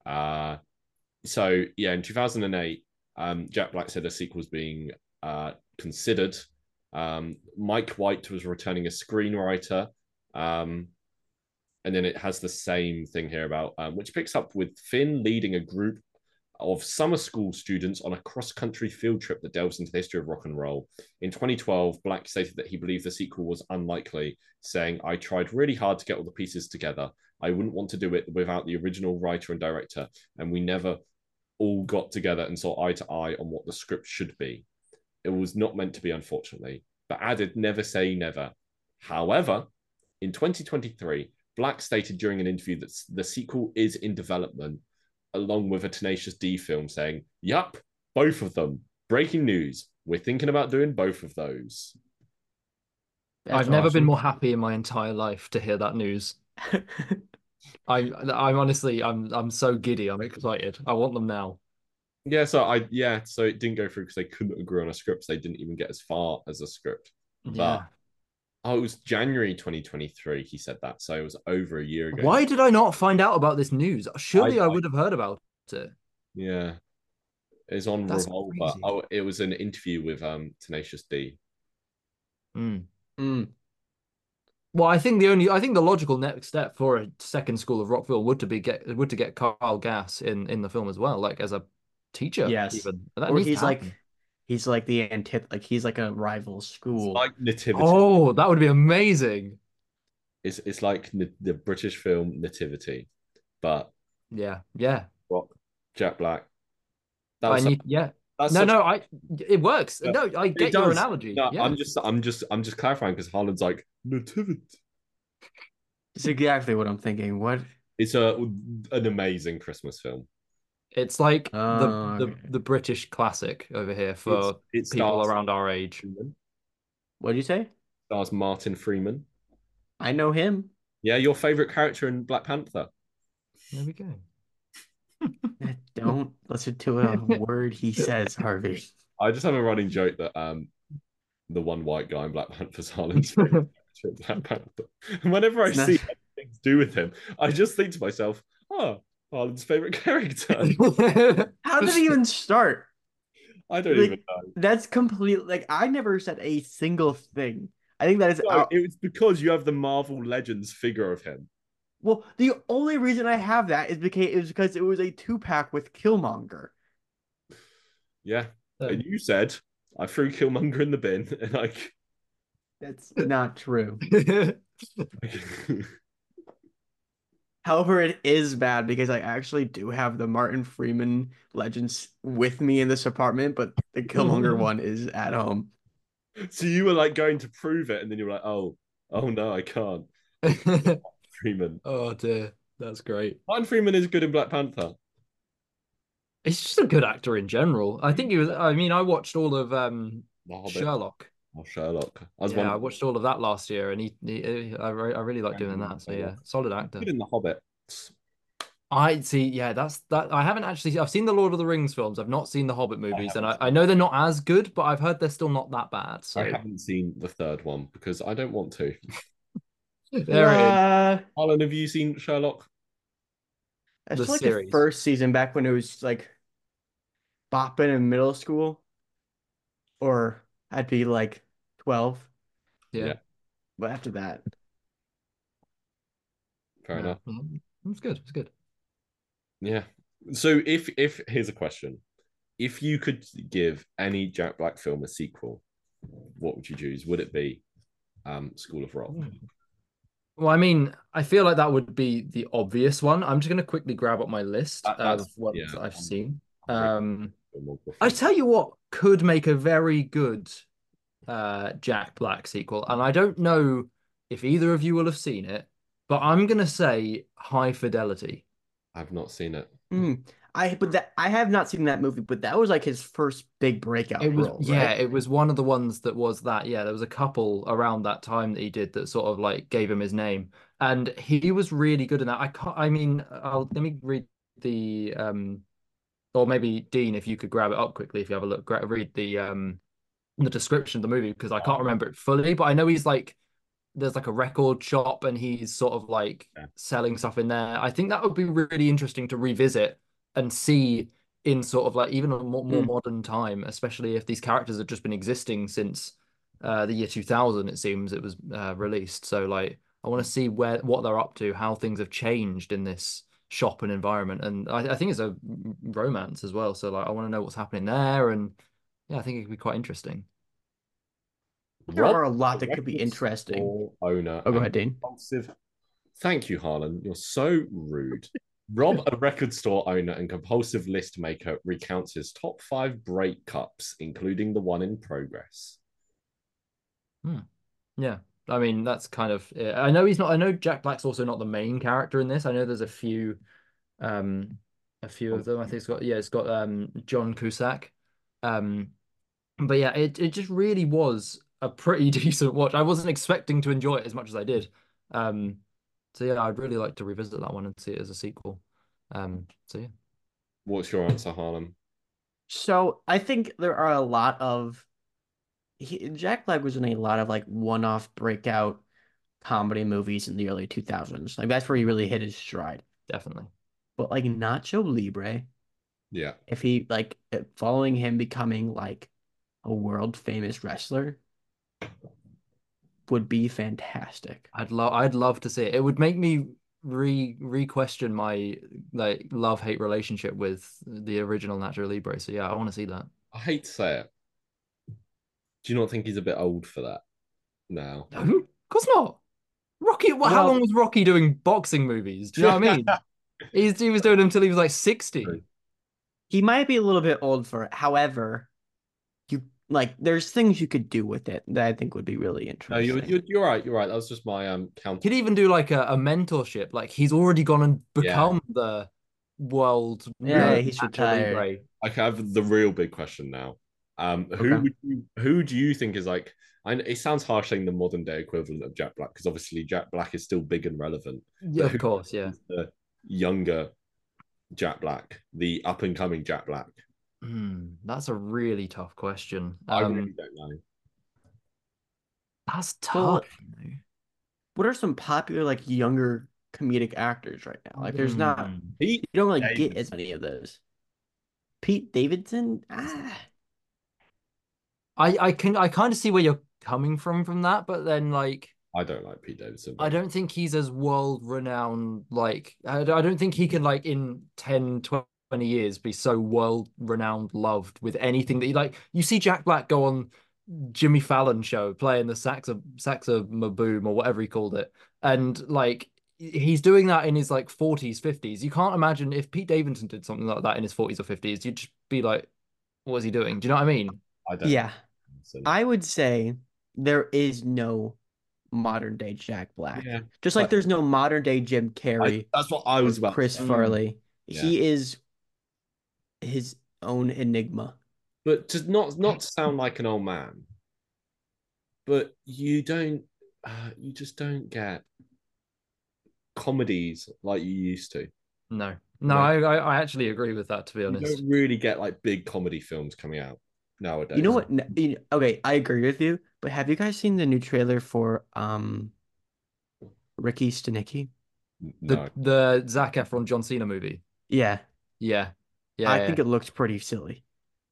[SPEAKER 1] So yeah, in 2008, Jack Black said a sequel was being considered, Mike White was returning as screenwriter. And then it has the same thing here about which picks up with Finn leading a group of summer school students on a cross-country field trip that delves into the history of rock and roll. In 2012, Black stated that he believed the sequel was unlikely, saying, "I tried really hard to get all the pieces together. I wouldn't want to do it without the original writer and director, and we never all got together and saw eye to eye on what the script should be. It was not meant to be, unfortunately," but added, "Never say never." However, in 2023, Black stated during an interview that the sequel is in development, along with a Tenacious D film, saying, "Yup, both of them. Breaking news. We're thinking about doing both of those."
[SPEAKER 3] I've never been more happy in my entire life to hear that news. I'm honestly, I'm so giddy. I'm excited. I want them now.
[SPEAKER 1] So it didn't go through because they couldn't agree on a script. So they didn't even get as far as a script. But it was January 2023. He said that, so it was over a year ago.
[SPEAKER 3] Why did I not find out about this news? Surely I would have heard about it.
[SPEAKER 1] Yeah, it's on
[SPEAKER 3] That's
[SPEAKER 1] Revolver.
[SPEAKER 3] crazy.
[SPEAKER 1] Oh, it was an interview with Tenacious D.
[SPEAKER 3] Well, I think the logical next step for a second School of Rock film would to get Carl Gass in the film as well, like as a teacher.
[SPEAKER 2] Yes.
[SPEAKER 3] Even that
[SPEAKER 2] Or
[SPEAKER 3] needs to
[SPEAKER 2] he's like
[SPEAKER 3] happen.
[SPEAKER 2] he's like the he's like a rival school.
[SPEAKER 1] It's like Nativity.
[SPEAKER 3] Oh, that would be amazing.
[SPEAKER 1] It's like the British film Nativity, but
[SPEAKER 3] Yeah.
[SPEAKER 1] Rock, Jack Black.
[SPEAKER 3] It works.
[SPEAKER 1] Yeah.
[SPEAKER 3] No, I get your analogy.
[SPEAKER 1] No,
[SPEAKER 3] Yeah.
[SPEAKER 1] I'm just clarifying because Harlan's like Nativity.
[SPEAKER 2] It's exactly what I'm thinking. What?
[SPEAKER 1] It's an amazing Christmas film.
[SPEAKER 3] It's like
[SPEAKER 2] Okay.
[SPEAKER 3] the British classic over here for
[SPEAKER 1] It
[SPEAKER 3] people
[SPEAKER 1] stars
[SPEAKER 3] around our age.
[SPEAKER 1] Freeman.
[SPEAKER 2] What did you say?
[SPEAKER 1] Stars Martin Freeman.
[SPEAKER 2] I know him.
[SPEAKER 1] Yeah, your favorite character in Black Panther.
[SPEAKER 3] There we go.
[SPEAKER 2] Don't listen to a word he says, Harvey.
[SPEAKER 1] I just have a running joke that the one white guy in Black Panther's Harlan's favorite character in Black Panther. And whenever I see things to do with him, I just think to myself, "Oh, Harlan's favorite character."
[SPEAKER 2] How did it even start?
[SPEAKER 1] I don't even know.
[SPEAKER 2] That's complete. Like I never said a single thing. I think that is.
[SPEAKER 1] No, it was because you have the Marvel Legends figure of him.
[SPEAKER 2] Well, the only reason I have that is because it was a 2-pack with Killmonger.
[SPEAKER 1] Yeah, and you said I threw Killmonger in the bin, and like
[SPEAKER 2] that's not true. However, it is bad because I actually do have the Martin Freeman Legends with me in this apartment, but the Killmonger one is at home.
[SPEAKER 1] So you were like going to prove it, and then you were like, "Oh no, I can't." Freeman.
[SPEAKER 3] Oh dear, that's great.
[SPEAKER 1] Martin Freeman is good in Black Panther.
[SPEAKER 3] He's just a good actor in general. I think he was. I mean, I watched all of Sherlock.
[SPEAKER 1] Oh, Sherlock.
[SPEAKER 3] I watched all of that last year, and I really like doing that. So yeah, solid actor.
[SPEAKER 1] Good in The Hobbit.
[SPEAKER 3] I see. Yeah, that's that. I haven't actually. I've seen the Lord of the Rings films. I've not seen the Hobbit movies, and I know they're not as good, but I've heard they're still not that bad. So
[SPEAKER 1] I haven't seen the third one because I don't want to.
[SPEAKER 3] There it is.
[SPEAKER 1] Alan, have you seen Sherlock?
[SPEAKER 2] I
[SPEAKER 3] The
[SPEAKER 2] feel like
[SPEAKER 3] series.
[SPEAKER 2] the first season back when it was like bopping in middle school, or I'd be like 12.
[SPEAKER 3] Yeah.
[SPEAKER 2] But after that,
[SPEAKER 1] Fair enough.
[SPEAKER 3] It's good. It's good.
[SPEAKER 1] Yeah. So if here's a question. If you could give any Jack Black film a sequel, what would you choose? Would it be School of Rock?
[SPEAKER 3] Well, I mean, I feel like that would be the obvious one. I'm just going to quickly grab up my list of what I've seen. I tell you what could make a very good Jack Black sequel, and I don't know if either of you will have seen it, but I'm going to say High Fidelity.
[SPEAKER 1] I've not seen it.
[SPEAKER 2] I have not seen that movie, but that was like his first big breakout role, right?
[SPEAKER 3] It was one of the ones that was that. Yeah, there was a couple around that time that he did that sort of like gave him his name, and he was really good in that. Let me read the or maybe Dean, if you could grab it up quickly, if you have a look, read the description of the movie because I can't remember it fully, but I know he's like there's like a record shop and he's sort of like selling stuff in there. I think that would be really interesting to revisit and see in sort of like even a more modern time, especially if these characters have just been existing since the year 2000, it seems it was released. So like I want to see what they're up to, how things have changed in this shop and environment. And I think it's a romance as well. So like I want to know what's happening there. And yeah, I think it could be quite interesting.
[SPEAKER 2] There
[SPEAKER 1] Rob,
[SPEAKER 2] are a lot
[SPEAKER 1] a
[SPEAKER 2] that could be
[SPEAKER 1] record
[SPEAKER 2] interesting.
[SPEAKER 1] store owner
[SPEAKER 2] Oh, go
[SPEAKER 1] and
[SPEAKER 2] ahead, Dean.
[SPEAKER 1] compulsive. Thank you, Harlan. You're so rude. Rob, a record store owner and compulsive list maker, recounts his top 5 breakups, including the one in progress.
[SPEAKER 3] Yeah. I mean, that's kind of it. I know he's not. I know Jack Black's also not the main character in this. I know there's a few of them. I think it's got John Cusack. Um, but yeah, it just really was a pretty decent watch. I wasn't expecting to enjoy it as much as I did. Um, so yeah, I'd really like to revisit that one and see it as a sequel. So yeah.
[SPEAKER 1] What's your answer, Harlan?
[SPEAKER 2] So I think there are a lot of Jack Black was in a lot of like one-off breakout comedy movies in the early 2000s. Like that's where he really hit his stride.
[SPEAKER 3] Definitely.
[SPEAKER 2] But like Nacho Libre,
[SPEAKER 1] Yeah.
[SPEAKER 2] if he like following him becoming like a world famous wrestler would be fantastic.
[SPEAKER 3] I'd love to see it. It would make me re-question my like love-hate relationship with the original Nacho Libre. So yeah, I want to see that.
[SPEAKER 1] I hate to say it. Do you not think he's a bit old for that now?
[SPEAKER 3] No, of course not. Rocky, how
[SPEAKER 2] Well-
[SPEAKER 3] long was Rocky doing boxing movies? Do you know what I mean? He was doing them until he was like 60.
[SPEAKER 2] He might be a little bit old for it. However, you like there's things you could do with it that I think would be really
[SPEAKER 1] No,
[SPEAKER 2] interesting.
[SPEAKER 1] you're right. You're right. That was just my counter.
[SPEAKER 3] Could even do like a mentorship. Like he's already gone and become the world.
[SPEAKER 2] Yeah, he's
[SPEAKER 3] Nacho
[SPEAKER 2] retired.
[SPEAKER 3] Libre.
[SPEAKER 1] I have the real big question now.
[SPEAKER 2] Okay.
[SPEAKER 1] Who do you think is like? It sounds harsh saying the modern day equivalent of Jack Black because obviously Jack Black is still big and relevant.
[SPEAKER 3] Yeah,
[SPEAKER 1] But
[SPEAKER 3] of course, yeah.
[SPEAKER 1] is the younger Jack Black, the up and coming Jack Black?
[SPEAKER 3] That's a really tough question.
[SPEAKER 1] I really don't know.
[SPEAKER 3] That's
[SPEAKER 2] Well,
[SPEAKER 3] tough. You know.
[SPEAKER 2] what are some popular like younger comedic actors right now? Like there's not
[SPEAKER 1] Pete
[SPEAKER 2] you don't really get
[SPEAKER 1] Davidson.
[SPEAKER 2] as many of those. Pete Davidson?
[SPEAKER 3] I kind of see where you're coming from that, but then like
[SPEAKER 1] I don't like Pete Davidson.
[SPEAKER 3] I don't think he's as world renowned. Like I don't think he can like in 10, 20 years be so world renowned loved with anything that he like. You see Jack Black go on Jimmy Fallon show playing the saxa maboom or whatever he called it, and like he's doing that in his like 40s, 50s. You can't imagine if Pete Davidson did something like that in his 40s or 50s, you'd just be like, what is he doing? Do you know what I mean?
[SPEAKER 1] I don't.
[SPEAKER 2] Yeah.
[SPEAKER 1] Listen.
[SPEAKER 2] I would say there is no modern day Jack Black.
[SPEAKER 1] Yeah.
[SPEAKER 2] Just like there's no modern day Jim Carrey
[SPEAKER 1] That's what I was
[SPEAKER 2] or
[SPEAKER 1] about.
[SPEAKER 2] Chris
[SPEAKER 1] to say.
[SPEAKER 2] Farley.
[SPEAKER 1] Yeah.
[SPEAKER 2] He is his own enigma.
[SPEAKER 1] But to not sound like an old man, but you just don't get comedies like you used to.
[SPEAKER 3] No,
[SPEAKER 1] Right.
[SPEAKER 3] I actually agree with that, to be
[SPEAKER 1] You
[SPEAKER 3] honest.
[SPEAKER 1] don't really get like big comedy films coming out nowadays.
[SPEAKER 2] You know what? Okay, I agree with you, but have you guys seen the new trailer for Ricky Stenicki?
[SPEAKER 1] No.
[SPEAKER 3] The Zac Efron John Cena movie.
[SPEAKER 2] Yeah.
[SPEAKER 3] Yeah.
[SPEAKER 2] I think it looks pretty silly.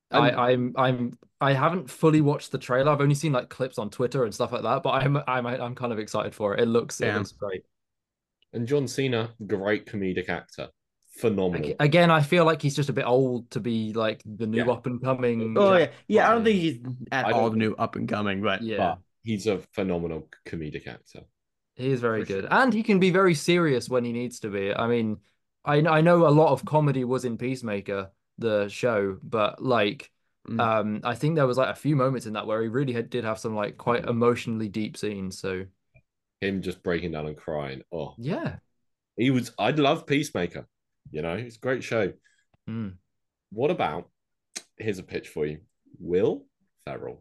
[SPEAKER 3] I haven't fully watched the trailer. I've only seen like clips on Twitter and stuff like that, but I'm kind of excited for it. It looks great.
[SPEAKER 1] And John Cena, great comedic actor. Phenomenal.
[SPEAKER 3] Again, I feel like he's just a bit old to be like the new
[SPEAKER 1] Yeah.
[SPEAKER 3] up and coming.
[SPEAKER 2] Oh
[SPEAKER 3] Jack
[SPEAKER 2] yeah. I
[SPEAKER 3] Black.
[SPEAKER 2] don't think he's at
[SPEAKER 1] I
[SPEAKER 2] all
[SPEAKER 1] don't-
[SPEAKER 2] the new up and coming, but
[SPEAKER 3] Yeah,
[SPEAKER 1] But he's a phenomenal comedic actor.
[SPEAKER 3] he is very
[SPEAKER 1] For
[SPEAKER 3] good.
[SPEAKER 1] sure.
[SPEAKER 3] And he can be very serious when he needs to be. I mean, I know a lot of comedy was in Peacemaker, the show, but like I think there was like a few moments in that where he really did have some like quite emotionally deep scenes. So
[SPEAKER 1] Him just breaking down and crying. Oh,
[SPEAKER 3] yeah.
[SPEAKER 1] I'd love Peacemaker. You know, it's a great show.
[SPEAKER 3] Mm.
[SPEAKER 1] What about, here's a pitch for you, Will Ferrell.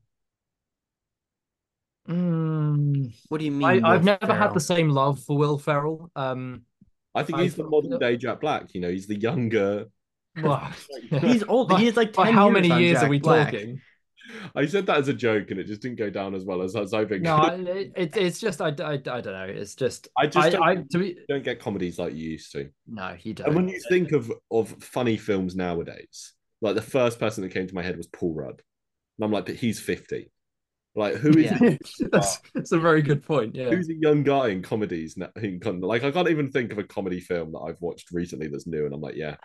[SPEAKER 2] what do you mean?
[SPEAKER 3] I've
[SPEAKER 2] Will
[SPEAKER 3] never had
[SPEAKER 2] Ferrell?
[SPEAKER 3] the same love for Will Ferrell.
[SPEAKER 1] I think he's the modern day Jack Black. You know, he's the younger.
[SPEAKER 3] Well,
[SPEAKER 2] He's old. He is like
[SPEAKER 3] by
[SPEAKER 2] 10
[SPEAKER 3] how
[SPEAKER 2] years
[SPEAKER 3] many
[SPEAKER 2] on
[SPEAKER 3] years are
[SPEAKER 2] Jack
[SPEAKER 3] we
[SPEAKER 2] Black.
[SPEAKER 3] talking?
[SPEAKER 1] I said that as a joke, and it just didn't go down as well as I was hoping.
[SPEAKER 3] No, it's just I don't know. It's just
[SPEAKER 1] I just don't,
[SPEAKER 3] to be
[SPEAKER 1] don't get comedies like you used to.
[SPEAKER 3] no, you
[SPEAKER 1] And when
[SPEAKER 3] don't.
[SPEAKER 1] you think of funny films nowadays, like the first person that came to my head was Paul Rudd, and I'm like, but he's 50. Like, who is
[SPEAKER 2] Yeah.
[SPEAKER 1] it?
[SPEAKER 3] That's a very good point. Yeah.
[SPEAKER 1] Who's a young guy in comedies now? Like, I can't even think of a comedy film that I've watched recently that's new, and I'm like, yeah.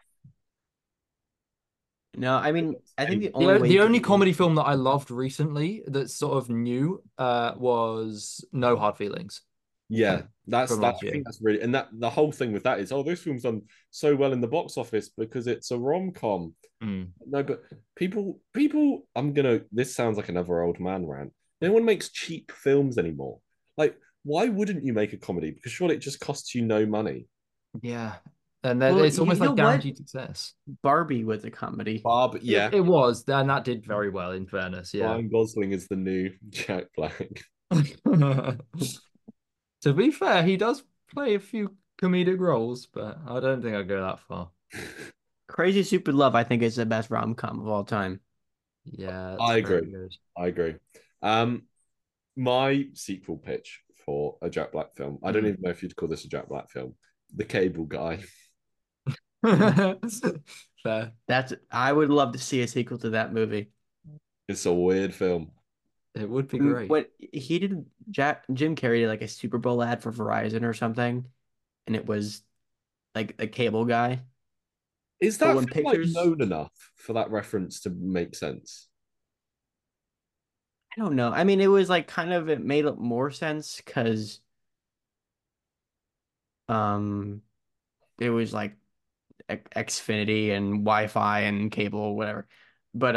[SPEAKER 2] No, I mean, I think
[SPEAKER 1] Any-
[SPEAKER 2] the only way
[SPEAKER 3] The
[SPEAKER 2] you could
[SPEAKER 3] only
[SPEAKER 2] really
[SPEAKER 3] comedy film that I loved recently that's sort of new was No Hard Feelings
[SPEAKER 1] Yeah, that's
[SPEAKER 3] from
[SPEAKER 1] that.
[SPEAKER 3] last
[SPEAKER 1] I
[SPEAKER 3] year.
[SPEAKER 1] think that's really, and that the whole thing with that is, oh, this film's done so well in the box office because it's a rom com.
[SPEAKER 3] Mm.
[SPEAKER 1] No, but people, This sounds like another old man rant. No one makes cheap films anymore. Like, why wouldn't you make a comedy? Because surely it just costs you no money.
[SPEAKER 3] Yeah. And then
[SPEAKER 2] well,
[SPEAKER 3] it's
[SPEAKER 2] you
[SPEAKER 3] almost
[SPEAKER 2] know
[SPEAKER 3] like
[SPEAKER 2] what?
[SPEAKER 3] guaranteed success.
[SPEAKER 2] Barbie was a comedy.
[SPEAKER 1] Barb,
[SPEAKER 3] It,
[SPEAKER 1] yeah,
[SPEAKER 3] it was, and that did very well in fairness, yeah.
[SPEAKER 1] Ryan Gosling is the new Jack Black.
[SPEAKER 3] To be fair, he does play a few comedic roles, but I don't think I'd go that far.
[SPEAKER 2] Crazy Stupid Love, I think, is the best rom-com of all time.
[SPEAKER 3] Yeah, it's
[SPEAKER 1] I
[SPEAKER 3] very
[SPEAKER 1] agree.
[SPEAKER 3] good.
[SPEAKER 1] I agree. Um, my sequel pitch for a Jack Black film. I don't
[SPEAKER 3] Mm.
[SPEAKER 1] even know if you'd call this a Jack Black film. The Cable Guy.
[SPEAKER 3] Fair.
[SPEAKER 2] I would love to see a sequel to that movie.
[SPEAKER 1] It's a weird film.
[SPEAKER 3] It would be great.
[SPEAKER 2] What he did, Jim Carrey did like a Super Bowl ad for Verizon or something, and it was like a cable guy.
[SPEAKER 1] Is
[SPEAKER 2] But
[SPEAKER 1] that
[SPEAKER 2] when
[SPEAKER 1] film like
[SPEAKER 2] pictures,
[SPEAKER 1] known enough for that reference to make sense?
[SPEAKER 2] I don't know. I mean, it was like kind of it made up more sense because um it was like Xfinity and Wi-Fi and cable or whatever. But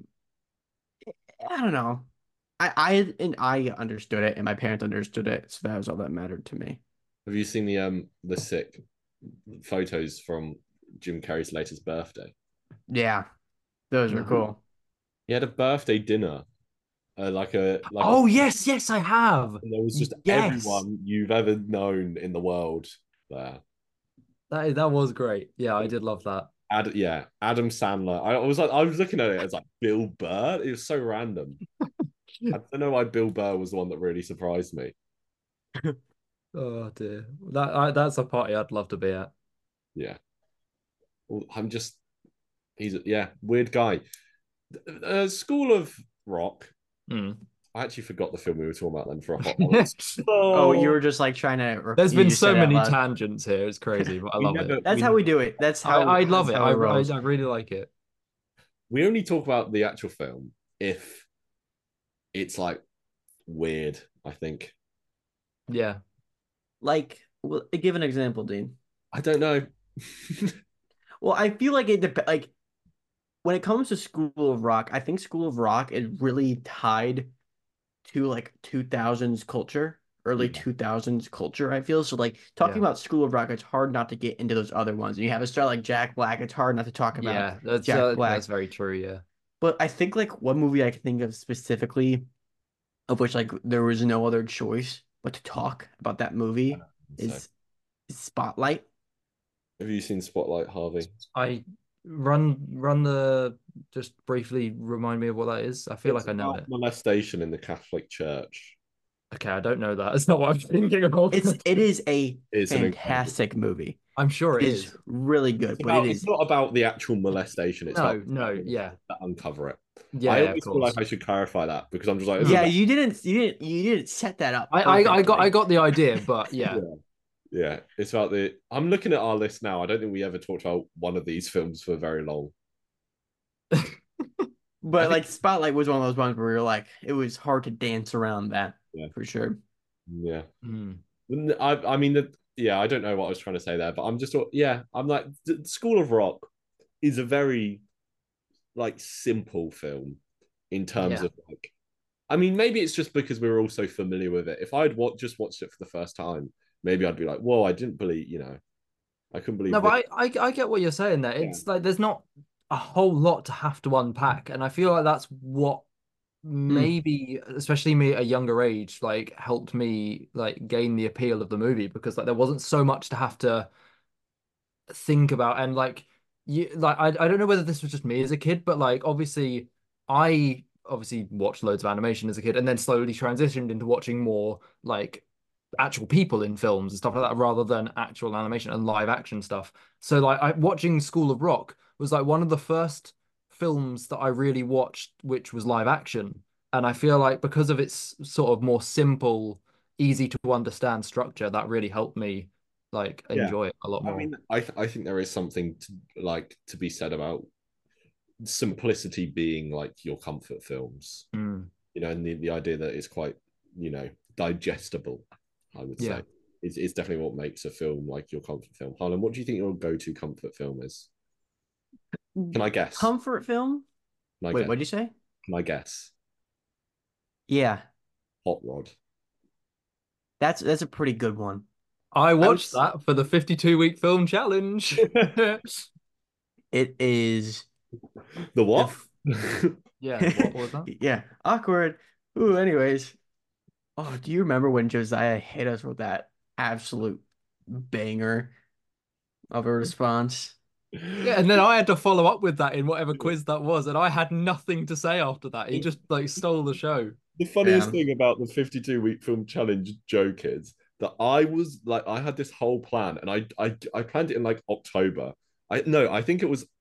[SPEAKER 2] I don't know. I understood it and my parents understood it, so that was all that mattered to me.
[SPEAKER 1] Have you seen the sick photos from Jim Carrey's latest birthday?
[SPEAKER 2] Yeah, those are
[SPEAKER 3] No.
[SPEAKER 2] cool.
[SPEAKER 1] He had a birthday dinner, like a,
[SPEAKER 3] Oh, yes, yes, I have.
[SPEAKER 1] and there was just
[SPEAKER 3] Yes.
[SPEAKER 1] everyone you've ever known in the world there.
[SPEAKER 3] That was great. Yeah, I did love that.
[SPEAKER 1] Adam Sandler. I was looking at it as like Bill Burr. It was so random. I don't know why Bill Burr was the one that really surprised me.
[SPEAKER 3] Oh dear. That's a party I'd love to be at.
[SPEAKER 1] Yeah. Well, yeah, weird guy. School of Rock.
[SPEAKER 3] Mm.
[SPEAKER 1] I actually forgot the film we were talking about then for a hot moment.
[SPEAKER 2] Oh, you
[SPEAKER 1] Oh,
[SPEAKER 2] were just like trying to
[SPEAKER 3] There's
[SPEAKER 2] you
[SPEAKER 3] been
[SPEAKER 2] just
[SPEAKER 3] so
[SPEAKER 2] said it out
[SPEAKER 3] many
[SPEAKER 2] loud.
[SPEAKER 3] tangents here. It's crazy, but I love it.
[SPEAKER 2] That's how we do it.
[SPEAKER 3] I love
[SPEAKER 2] That's
[SPEAKER 3] it.
[SPEAKER 2] how it rolls.
[SPEAKER 3] I really like it.
[SPEAKER 1] we only talk about the actual film if it's like weird, I think.
[SPEAKER 3] Yeah.
[SPEAKER 2] Like, well, give an example, Dean.
[SPEAKER 1] I don't know.
[SPEAKER 2] Well, I feel like it depends. Like when it comes to School of Rock, I think School of Rock is really tied to like 2000s culture, early
[SPEAKER 1] Yeah.
[SPEAKER 2] 2000s culture, I feel. So like talking
[SPEAKER 3] Yeah.
[SPEAKER 2] about School of Rock, it's hard not to get into those other ones. And you have a star like Jack Black, it's hard not to talk about
[SPEAKER 3] Yeah,
[SPEAKER 2] Jack
[SPEAKER 3] that's
[SPEAKER 2] Black.
[SPEAKER 3] very true, yeah.
[SPEAKER 2] But I think like one movie I can think of specifically of which like there was no other choice but to talk about that movie
[SPEAKER 1] So,
[SPEAKER 2] is Spotlight.
[SPEAKER 1] have you seen Spotlight, Harvey?
[SPEAKER 3] I run the just briefly remind me of what that is. I feel
[SPEAKER 1] It's
[SPEAKER 3] like I know
[SPEAKER 1] about
[SPEAKER 3] it.
[SPEAKER 1] molestation in the Catholic Church.
[SPEAKER 3] Okay, I don't know that. It's not what I'm thinking of.
[SPEAKER 2] It is a
[SPEAKER 1] It's an incredible.
[SPEAKER 2] fantastic movie.
[SPEAKER 3] I'm sure
[SPEAKER 2] It
[SPEAKER 3] it
[SPEAKER 2] is
[SPEAKER 3] is.
[SPEAKER 2] really good, but it
[SPEAKER 1] It's
[SPEAKER 2] is
[SPEAKER 1] not about the actual molestation. It's about
[SPEAKER 3] No, yeah.
[SPEAKER 1] that uncover it.
[SPEAKER 3] Yeah,
[SPEAKER 1] I
[SPEAKER 3] yeah, of
[SPEAKER 1] always feel like
[SPEAKER 3] course.
[SPEAKER 1] I should clarify that because I'm just like,
[SPEAKER 2] yeah,
[SPEAKER 3] Mm.
[SPEAKER 2] you didn't set that up
[SPEAKER 3] I
[SPEAKER 2] perfectly.
[SPEAKER 3] got the idea, but yeah.
[SPEAKER 1] yeah, yeah. It's about the. I'm looking at our list now. I don't think we ever talked about one of these films for very long.
[SPEAKER 2] But
[SPEAKER 1] I think,
[SPEAKER 2] like Spotlight was one of those ones where you're like, it was hard to dance around that
[SPEAKER 1] yeah,
[SPEAKER 2] for sure.
[SPEAKER 1] yeah.
[SPEAKER 3] Mm.
[SPEAKER 1] I mean, yeah. I don't know what I was trying to say there, but I'm just, yeah. I'm like, School of Rock is a very like simple film in terms
[SPEAKER 3] Yeah.
[SPEAKER 1] of like. I mean, maybe it's just because we were all so familiar with it. If I'd just watched it for the first time, maybe I'd be like, "Whoa, I didn't believe," I couldn't believe
[SPEAKER 3] No,
[SPEAKER 1] this.
[SPEAKER 3] but I get what you're saying there.
[SPEAKER 1] Yeah.
[SPEAKER 3] It's like there's not a whole lot to have to unpack, and I feel like that's what
[SPEAKER 2] Mm.
[SPEAKER 3] maybe, especially me at a younger age, like helped me like gain the appeal of the movie because like there wasn't so much to have to think about, and like you like I don't know whether this was just me as a kid, but like I obviously watched loads of animation as a kid and then slowly transitioned into watching more like actual people in films and stuff like that rather than actual animation and live action stuff. So like watching School of Rock was like one of the first films that I really watched which was live action. And I feel like because of its sort of more simple, easy to understand structure, that really helped me like
[SPEAKER 1] Yeah.
[SPEAKER 3] enjoy it a lot
[SPEAKER 1] I
[SPEAKER 3] more.
[SPEAKER 1] mean, I think there is something to be said about simplicity being like your comfort films,
[SPEAKER 3] Mm,
[SPEAKER 1] and the idea that it's quite, digestible, I would
[SPEAKER 3] yeah.
[SPEAKER 1] say, is definitely what makes a film like your comfort film. Harlan, what do you think your go-to comfort film is? Can I guess?
[SPEAKER 2] Comfort film?
[SPEAKER 1] Can I
[SPEAKER 2] Wait,
[SPEAKER 1] guess?
[SPEAKER 2] what'd you say?
[SPEAKER 1] Can I guess?
[SPEAKER 2] Yeah,
[SPEAKER 1] Hot Rod.
[SPEAKER 2] that's a pretty good one.
[SPEAKER 3] I
[SPEAKER 2] I would.
[SPEAKER 3] watched that for the 52-week film challenge.
[SPEAKER 2] It is
[SPEAKER 1] The
[SPEAKER 2] the.
[SPEAKER 1] what?
[SPEAKER 3] Yeah, what was that?
[SPEAKER 2] Yeah, awkward. Ooh, anyways. Oh, do you remember when Josiah hit us with that absolute banger of a response?
[SPEAKER 3] Yeah, and then I had to follow up with that in whatever quiz that was, and I had nothing to say after that. He
[SPEAKER 2] It,
[SPEAKER 3] just like stole the show.
[SPEAKER 1] The funniest
[SPEAKER 2] yeah.
[SPEAKER 1] thing about the 52-week film challenge joke is that I was like, I had this whole plan, and I planned it in like October. I think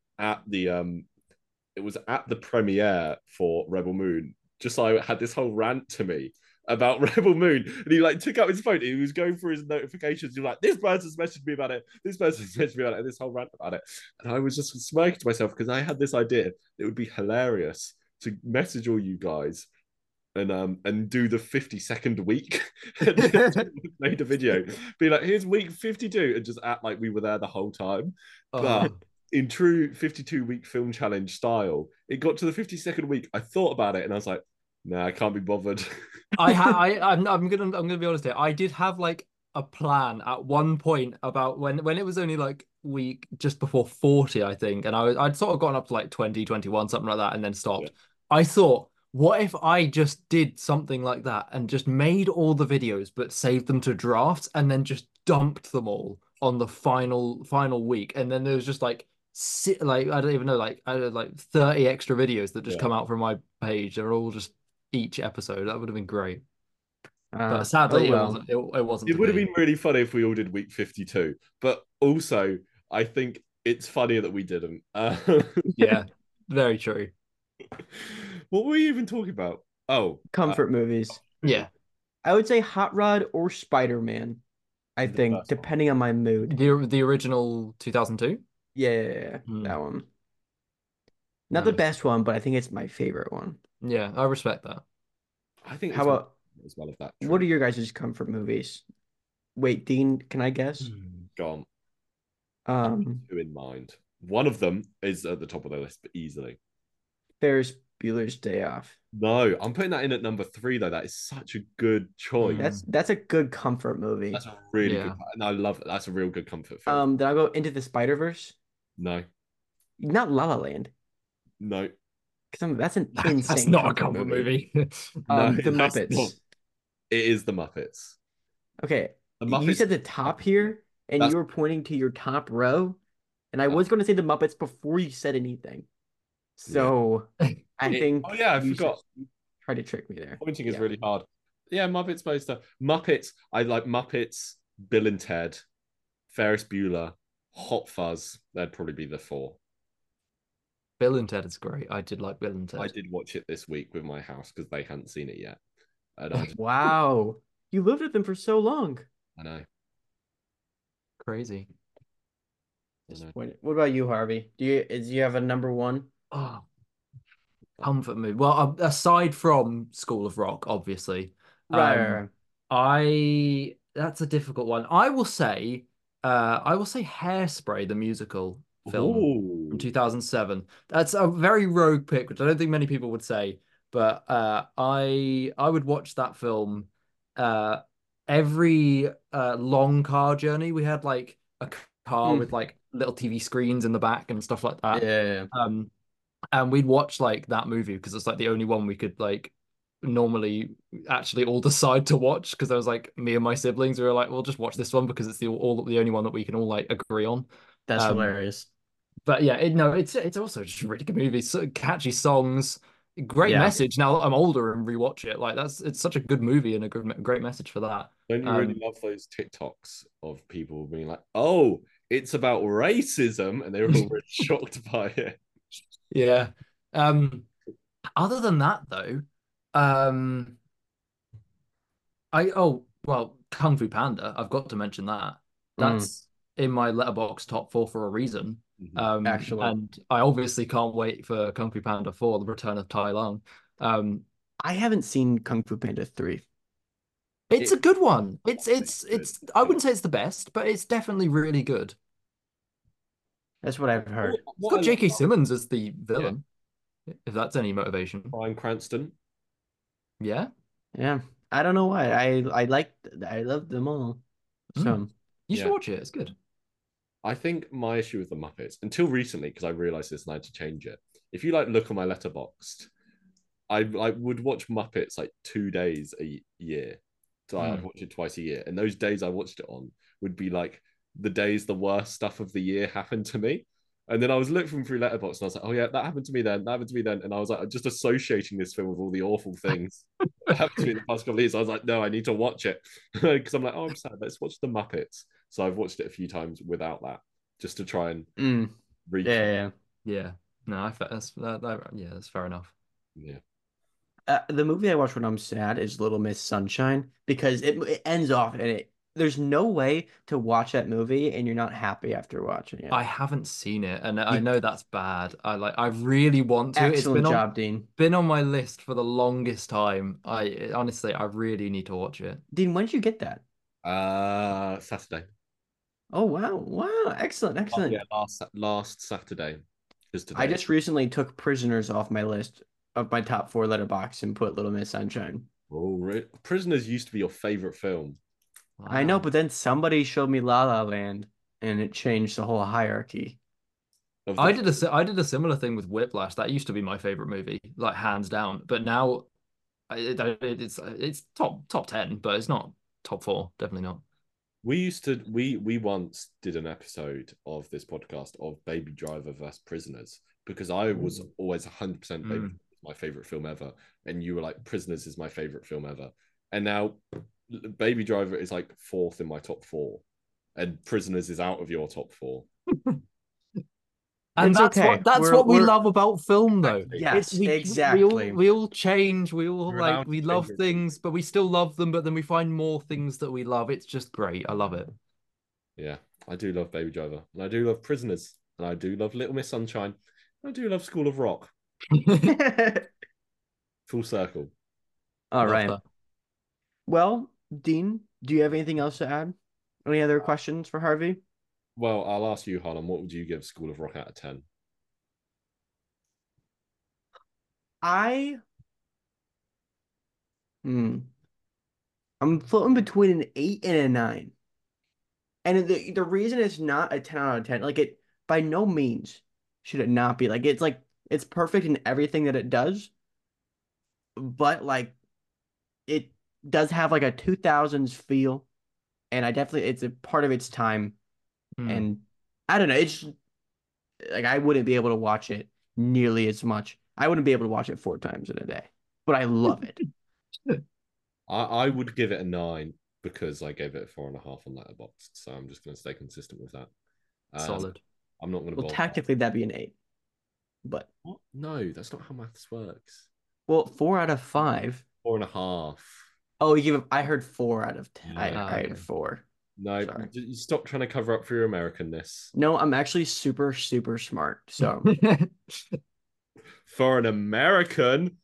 [SPEAKER 1] it was at the premiere for Rebel Moon. Just so I had this whole rant to me about Rebel Moon, and he like took out his phone. He was going through his notifications. He was like, "This person's messaged me about it. This person's messaged me about it." And this whole rant about it, and I was just smirking to myself because I had this idea. It would be hilarious to message all you guys and do the 50-second week and made a video be like, here's week 52, and just act like we were there the whole time. But
[SPEAKER 3] Oh,
[SPEAKER 1] in true 52-week film challenge style, it got to the 52nd week. I thought about it and I was like, nah, I can't be bothered.
[SPEAKER 3] I'm gonna be honest here. I did have like a plan at one point about when it was only like week just before 40, I think, and I'd sort of gotten up to like 20, 21, something like that, and then
[SPEAKER 1] Yeah.
[SPEAKER 3] stopped. I thought, what if I just did something like that and just made all the videos but saved them to drafts and then just dumped them all on the final week, and then there was just like like I don't even know, like I had like 30 extra videos that just
[SPEAKER 1] Yeah.
[SPEAKER 3] come out from my page. They're all just each episode. That would have been great. But sadly,
[SPEAKER 2] Oh well.
[SPEAKER 3] it wasn't
[SPEAKER 1] It
[SPEAKER 3] to
[SPEAKER 1] would have
[SPEAKER 3] be.
[SPEAKER 1] been really funny if we all did week 52, but also I think it's funnier that we didn't.
[SPEAKER 3] Yeah, very true.
[SPEAKER 1] What were we even talking about? Oh,
[SPEAKER 2] Comfort movies.
[SPEAKER 3] Yeah,
[SPEAKER 2] I would say Hot Rod or Spider-Man. I
[SPEAKER 1] the
[SPEAKER 2] think,
[SPEAKER 1] first one.
[SPEAKER 2] depending on my mood.
[SPEAKER 3] the original 2002.
[SPEAKER 2] Yeah,
[SPEAKER 3] Hmm,
[SPEAKER 2] that one. Not the
[SPEAKER 3] nice.
[SPEAKER 2] best one, but I think it's my favorite one.
[SPEAKER 3] Yeah, I respect that.
[SPEAKER 1] I think
[SPEAKER 2] How
[SPEAKER 1] it's
[SPEAKER 2] about
[SPEAKER 1] as well of that.
[SPEAKER 2] what are your guys' comfort movies? Wait, Dean, can I guess?
[SPEAKER 1] Gone.
[SPEAKER 2] Um,
[SPEAKER 1] Two in mind. One of them is at the top of the list, but easily.
[SPEAKER 2] Ferris Bueller's Day Off.
[SPEAKER 1] No, I'm putting that in at number 3 though. That is such a good choice.
[SPEAKER 3] Mm.
[SPEAKER 2] That's a good comfort movie.
[SPEAKER 1] That's a really
[SPEAKER 3] Yeah.
[SPEAKER 1] good, and I love it. That's a real good comfort film.
[SPEAKER 2] Then I'll go Into the Spider-Verse.
[SPEAKER 1] No,
[SPEAKER 2] Not La La Land,
[SPEAKER 1] no,
[SPEAKER 2] because that's an
[SPEAKER 3] That's
[SPEAKER 2] insane
[SPEAKER 3] not a
[SPEAKER 2] comfort
[SPEAKER 3] comfort movie.
[SPEAKER 1] no.
[SPEAKER 2] The
[SPEAKER 1] that's
[SPEAKER 2] Muppets.
[SPEAKER 1] not- It is the Muppets.
[SPEAKER 2] Okay,
[SPEAKER 1] The
[SPEAKER 2] you
[SPEAKER 1] Muppets.
[SPEAKER 2] said the top here, and
[SPEAKER 1] That's
[SPEAKER 2] you were pointing to your top row, and I was going to say the Muppets before you said anything. So I think
[SPEAKER 1] Oh yeah, I
[SPEAKER 2] you
[SPEAKER 1] forgot.
[SPEAKER 2] tried to trick me there.
[SPEAKER 1] Pointing is
[SPEAKER 2] Yeah.
[SPEAKER 1] really hard. Yeah, Muppets poster. Muppets. I like Muppets. Bill and Ted, Ferris Bueller, Hot Fuzz. That'd probably be the 4.
[SPEAKER 3] Bill and Ted is great. I did like Bill and
[SPEAKER 1] I
[SPEAKER 3] Ted.
[SPEAKER 1] did watch it this week with my house because they hadn't seen it yet, and I just,
[SPEAKER 2] Wow, you lived with them for so long.
[SPEAKER 1] I know.
[SPEAKER 3] Crazy.
[SPEAKER 1] I know.
[SPEAKER 2] What about you, Harvey? Do you have a number one?
[SPEAKER 3] Oh, comfort movie. Well, aside from School of Rock, obviously,
[SPEAKER 2] Right, right,
[SPEAKER 3] um,
[SPEAKER 2] right.
[SPEAKER 3] I that's a difficult one. I will say Hairspray, the musical film from
[SPEAKER 1] Ooh.
[SPEAKER 3] 2007. That's a very rogue pick, which I don't think many people would say, but I would watch that film uh every long car journey. We had like a car with
[SPEAKER 2] Mm.
[SPEAKER 3] like little TV screens in the back and stuff like that.
[SPEAKER 2] Yeah.
[SPEAKER 3] And we'd watch like that movie because it's like the only one we could like normally actually all decide to watch, because there was like me and my siblings, we were like, we'll just watch this one because it's the only one that we can all like agree on.
[SPEAKER 2] That's
[SPEAKER 3] Um,
[SPEAKER 2] hilarious.
[SPEAKER 3] but yeah, it's also just a really good movie. So catchy songs, great
[SPEAKER 2] Yeah.
[SPEAKER 3] message. Now that I'm older and rewatch it, like it's such a good movie and a great message for that.
[SPEAKER 1] Don't you really love those TikToks of people being like, "Oh, it's about racism," and they were all really shocked by it.
[SPEAKER 3] Yeah. Other than that though, Um, well, Kung Fu Panda. I've got to mention that.
[SPEAKER 2] Mm,
[SPEAKER 3] That's in my letterbox top four for a reason.
[SPEAKER 1] Mhm.
[SPEAKER 2] actually,
[SPEAKER 3] And I obviously can't wait for Kung Fu Panda 4, The Return of Tai Lung. Um,
[SPEAKER 2] I haven't seen Kung Fu Panda 3.
[SPEAKER 3] it's a
[SPEAKER 1] It,
[SPEAKER 3] good one. It's
[SPEAKER 1] it's good.
[SPEAKER 3] it's I wouldn't say it's the best, but it's definitely really good.
[SPEAKER 2] That's what I've heard.
[SPEAKER 3] It's
[SPEAKER 1] What I
[SPEAKER 3] got
[SPEAKER 1] love
[SPEAKER 3] J.K.
[SPEAKER 1] about
[SPEAKER 3] Simmons as the
[SPEAKER 1] yeah,
[SPEAKER 3] villain, if that's any motivation.
[SPEAKER 1] Bryan Cranston.
[SPEAKER 3] Yeah.
[SPEAKER 2] Yeah, I don't know why. I love them all.
[SPEAKER 3] Mm.
[SPEAKER 2] So
[SPEAKER 3] You should
[SPEAKER 1] Yeah,
[SPEAKER 3] watch it. It's good.
[SPEAKER 1] I think my issue with the Muppets until recently, because I realized this and I had to change it. If you like look on my letterboxd, I would watch Muppets like 2 days a year. So I'd
[SPEAKER 3] Mm.
[SPEAKER 1] watch it twice a year. And those days I watched it on would be like the days the worst stuff of the year happened to me. And then I was looking through Letterboxd and I was like, oh yeah, that happened to me then. That happened to me then. And I was like, just associating this film with all the awful things that happened to me in the past couple of years. I was like, no, I need to watch it. Because I'm like, oh, I'm sad. Let's watch the Muppets. So I've watched it a few times without that, just to try and
[SPEAKER 2] mm,
[SPEAKER 1] recap.
[SPEAKER 2] yeah.
[SPEAKER 3] Yeah. No, yeah, that's fair enough.
[SPEAKER 1] Yeah.
[SPEAKER 2] The movie I watch when I'm sad is Little Miss Sunshine because it ends off and it there's no way to watch that movie and you're not happy after watching it.
[SPEAKER 3] I haven't seen it, and I
[SPEAKER 2] You
[SPEAKER 3] know that's bad. I really want to. It's
[SPEAKER 2] excellent job, Dean.
[SPEAKER 3] been on my list for the longest time. I honestly, I really need to watch it.
[SPEAKER 2] Dean, when did you get that?
[SPEAKER 1] Saturday.
[SPEAKER 2] Oh wow, wow, excellent,
[SPEAKER 1] Oh, yeah,
[SPEAKER 2] excellent.
[SPEAKER 1] last Saturday. Because
[SPEAKER 2] I
[SPEAKER 1] today.
[SPEAKER 2] just recently took Prisoners off my list of my top four letterbox and put Little Miss Sunshine.
[SPEAKER 1] Oh, Prisoners used to be your favorite film.
[SPEAKER 2] I know,
[SPEAKER 3] Wow.
[SPEAKER 2] but then somebody showed me La La Land and it changed the whole hierarchy.
[SPEAKER 1] Of the
[SPEAKER 3] I did a similar thing with Whiplash. That used to be my favorite movie, like hands down. But now it's top 10, but it's not top four. Definitely not.
[SPEAKER 1] we used to we once did an episode of this podcast of Baby Driver versus Prisoners because I was
[SPEAKER 2] Ooh.
[SPEAKER 1] always 100% Baby
[SPEAKER 3] Mm.
[SPEAKER 1] Driver was my favorite film ever, and you were like Prisoners is my favorite film ever, and now Baby Driver is like fourth in my top four, and Prisoners is out of your top four.
[SPEAKER 3] And
[SPEAKER 2] It's okay.
[SPEAKER 3] that's what we love about film, though.
[SPEAKER 1] Exactly.
[SPEAKER 3] It's
[SPEAKER 2] Yes,
[SPEAKER 3] we
[SPEAKER 2] exactly.
[SPEAKER 3] all change. We all
[SPEAKER 1] You're
[SPEAKER 3] like
[SPEAKER 1] allowed
[SPEAKER 3] we
[SPEAKER 1] to change
[SPEAKER 3] love
[SPEAKER 1] your opinion.
[SPEAKER 3] things, but we still love them. But then we find more things that we love. It's just great. I love it.
[SPEAKER 1] Yeah, I do love Baby Driver, and I do love Prisoners, and I do love Little Miss Sunshine. I do love School of Rock. Full circle.
[SPEAKER 2] All
[SPEAKER 3] Love
[SPEAKER 2] right.
[SPEAKER 3] that.
[SPEAKER 2] Well, Dean, do you have anything else to add? Any other questions for Harvey?
[SPEAKER 1] Well, I'll ask you, Harlan, what would you give School of Rock out of 10?
[SPEAKER 2] I hmm, I'm floating between an 8 and a 9. And the reason it's not a 10 out of 10, like it by no means should it not be. Like it's perfect in everything that it does, but like it does have like a 2000s feel, and I definitely it's a part of its time.
[SPEAKER 3] Mm,
[SPEAKER 2] And I don't know, it's like I wouldn't be able to watch it nearly as much. I wouldn't be able to watch it 4 times in a day, but I love it.
[SPEAKER 1] I would give it a 9 because I gave it a 4.5 on Letterboxd. So I'm just going to stay consistent with that.
[SPEAKER 3] solid.
[SPEAKER 1] I'm not going to
[SPEAKER 2] Well,
[SPEAKER 1] bother.
[SPEAKER 2] technically that'd be an 8, but
[SPEAKER 1] What? No, that's not how maths works.
[SPEAKER 2] well, 4 out of 5.
[SPEAKER 1] 4.5.
[SPEAKER 2] Oh, I heard 4 out of 10. I,
[SPEAKER 1] Yeah.
[SPEAKER 2] I
[SPEAKER 3] Okay.
[SPEAKER 2] heard 4.
[SPEAKER 1] No,
[SPEAKER 2] Sorry.
[SPEAKER 1] you stop trying to cover up for your Americanness.
[SPEAKER 2] No, I'm actually super, super smart. So
[SPEAKER 1] For an American.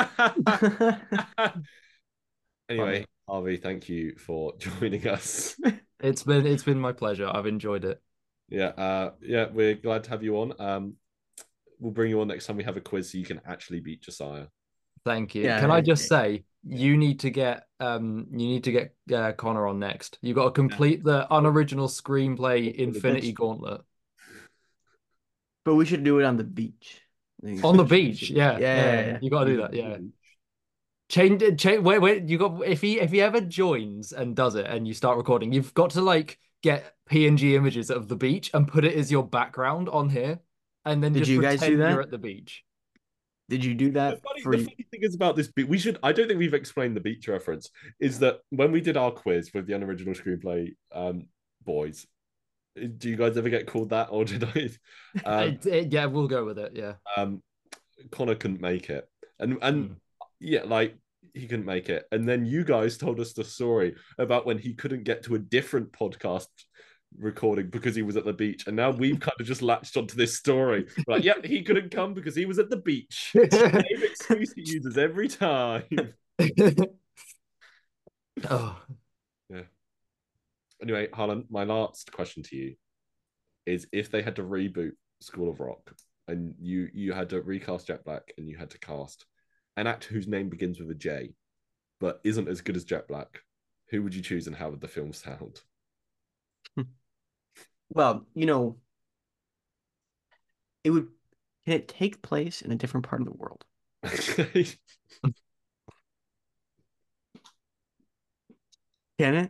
[SPEAKER 1] Anyway,
[SPEAKER 2] funny.
[SPEAKER 1] Harvey, thank you for joining us.
[SPEAKER 3] It's been my pleasure. I've enjoyed it.
[SPEAKER 1] Yeah, we're glad to have you on. We'll bring you on next time we have a quiz so you can actually beat Josiah.
[SPEAKER 3] Thank you.
[SPEAKER 2] Yeah,
[SPEAKER 3] Can I just say you need to get Connor on next. You got to complete the unoriginal screenplay Infinity Gauntlet.
[SPEAKER 2] But we should do it on the beach.
[SPEAKER 3] On the beach. Yeah.
[SPEAKER 2] Yeah.
[SPEAKER 3] You got to do that. Yeah. Change wait, you got if he ever joins and does it and you start recording, you've got to like get PNG images of the beach and put it as your background on here and then
[SPEAKER 2] Did
[SPEAKER 3] just
[SPEAKER 2] you guys do
[SPEAKER 3] pretend
[SPEAKER 2] that?
[SPEAKER 3] you're at the beach.
[SPEAKER 2] Did you do
[SPEAKER 1] The
[SPEAKER 2] that
[SPEAKER 1] funny,
[SPEAKER 2] for
[SPEAKER 1] the funny thing is about this beat, I don't think we've explained the beach reference, is that when we did our quiz with the unoriginal screenplay boys, do you guys ever get called that or did I?
[SPEAKER 3] Yeah, we'll go with it. Yeah.
[SPEAKER 1] Connor couldn't make it. And
[SPEAKER 3] Mm.
[SPEAKER 1] yeah, like he couldn't make it. And then you guys told us the story about when he couldn't get to a different podcast recording because he was at the beach. And now we've kind of just latched onto this story. We're like, yep, he couldn't come because he was at the beach. Same excuse he uses every time.
[SPEAKER 3] Oh,
[SPEAKER 1] Yeah. Anyway, Harlan, my last question to you is if they had to reboot School of Rock and you had to recast Jack Black and you had to cast an actor whose name begins with a J but isn't as good as Jack Black, who would you choose and how would the film sound?
[SPEAKER 2] Well, you know, it would can it take place in a different part of the world? Can it?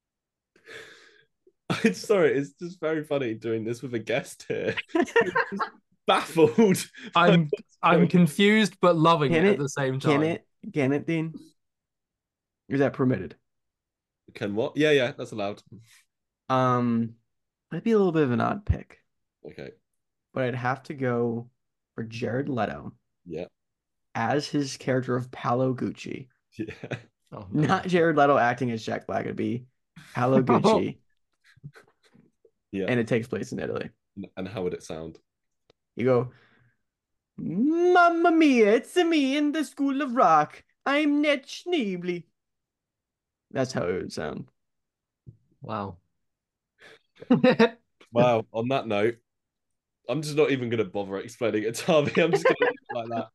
[SPEAKER 1] I'm sorry, it's just very funny doing this with a guest here. Just baffled.
[SPEAKER 3] I'm confused but loving it at the same time.
[SPEAKER 2] Can it, Dean? Is that permitted?
[SPEAKER 1] Can what? Yeah, that's allowed.
[SPEAKER 2] Might be a little bit of an odd pick,
[SPEAKER 1] Okay.
[SPEAKER 2] but I'd have to go for Jared Leto
[SPEAKER 1] Yeah.
[SPEAKER 2] as his character of Paolo Gucci.
[SPEAKER 1] Yeah.
[SPEAKER 3] Oh, no.
[SPEAKER 2] Not Jared Leto acting as Jack Black. It'd be Paolo Gucci,
[SPEAKER 1] Yeah.
[SPEAKER 2] and it takes place in Italy.
[SPEAKER 1] And how would it sound?
[SPEAKER 2] You go, Mamma mia, it's me in the School of Rock. I'm Ned Schneebly. That's how it would sound.
[SPEAKER 3] Wow.
[SPEAKER 1] Wow. On that note, I'm just not even going to bother explaining it to Harvey. I'm just going to leave it like that.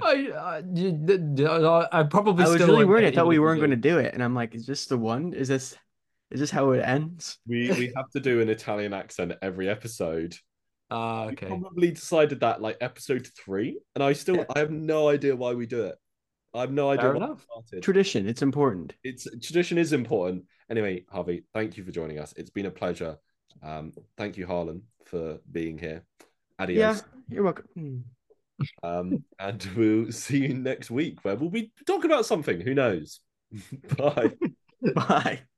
[SPEAKER 3] I probably
[SPEAKER 2] I was
[SPEAKER 3] still
[SPEAKER 2] really
[SPEAKER 3] won't
[SPEAKER 2] worried. I
[SPEAKER 3] get
[SPEAKER 2] thought
[SPEAKER 3] even
[SPEAKER 2] we
[SPEAKER 3] if
[SPEAKER 2] weren't
[SPEAKER 3] do.
[SPEAKER 2] going to do it, and I'm like, is this the one? Is this how it ends?
[SPEAKER 1] We have to do an Italian accent every episode. We
[SPEAKER 3] Okay.
[SPEAKER 1] probably decided that like episode 3, and I have no idea why we do it. I have no idea
[SPEAKER 3] Fair
[SPEAKER 1] why
[SPEAKER 3] enough.
[SPEAKER 1] we started.
[SPEAKER 2] Tradition, it's important.
[SPEAKER 1] Tradition is important. Anyway, Harvey, thank you for joining us. It's been a pleasure. Thank you, Harlan, for being here. Adios.
[SPEAKER 2] Yeah, you're welcome.
[SPEAKER 1] And we'll see you next week where we'll be talking about something. Who knows? Bye.
[SPEAKER 2] Bye.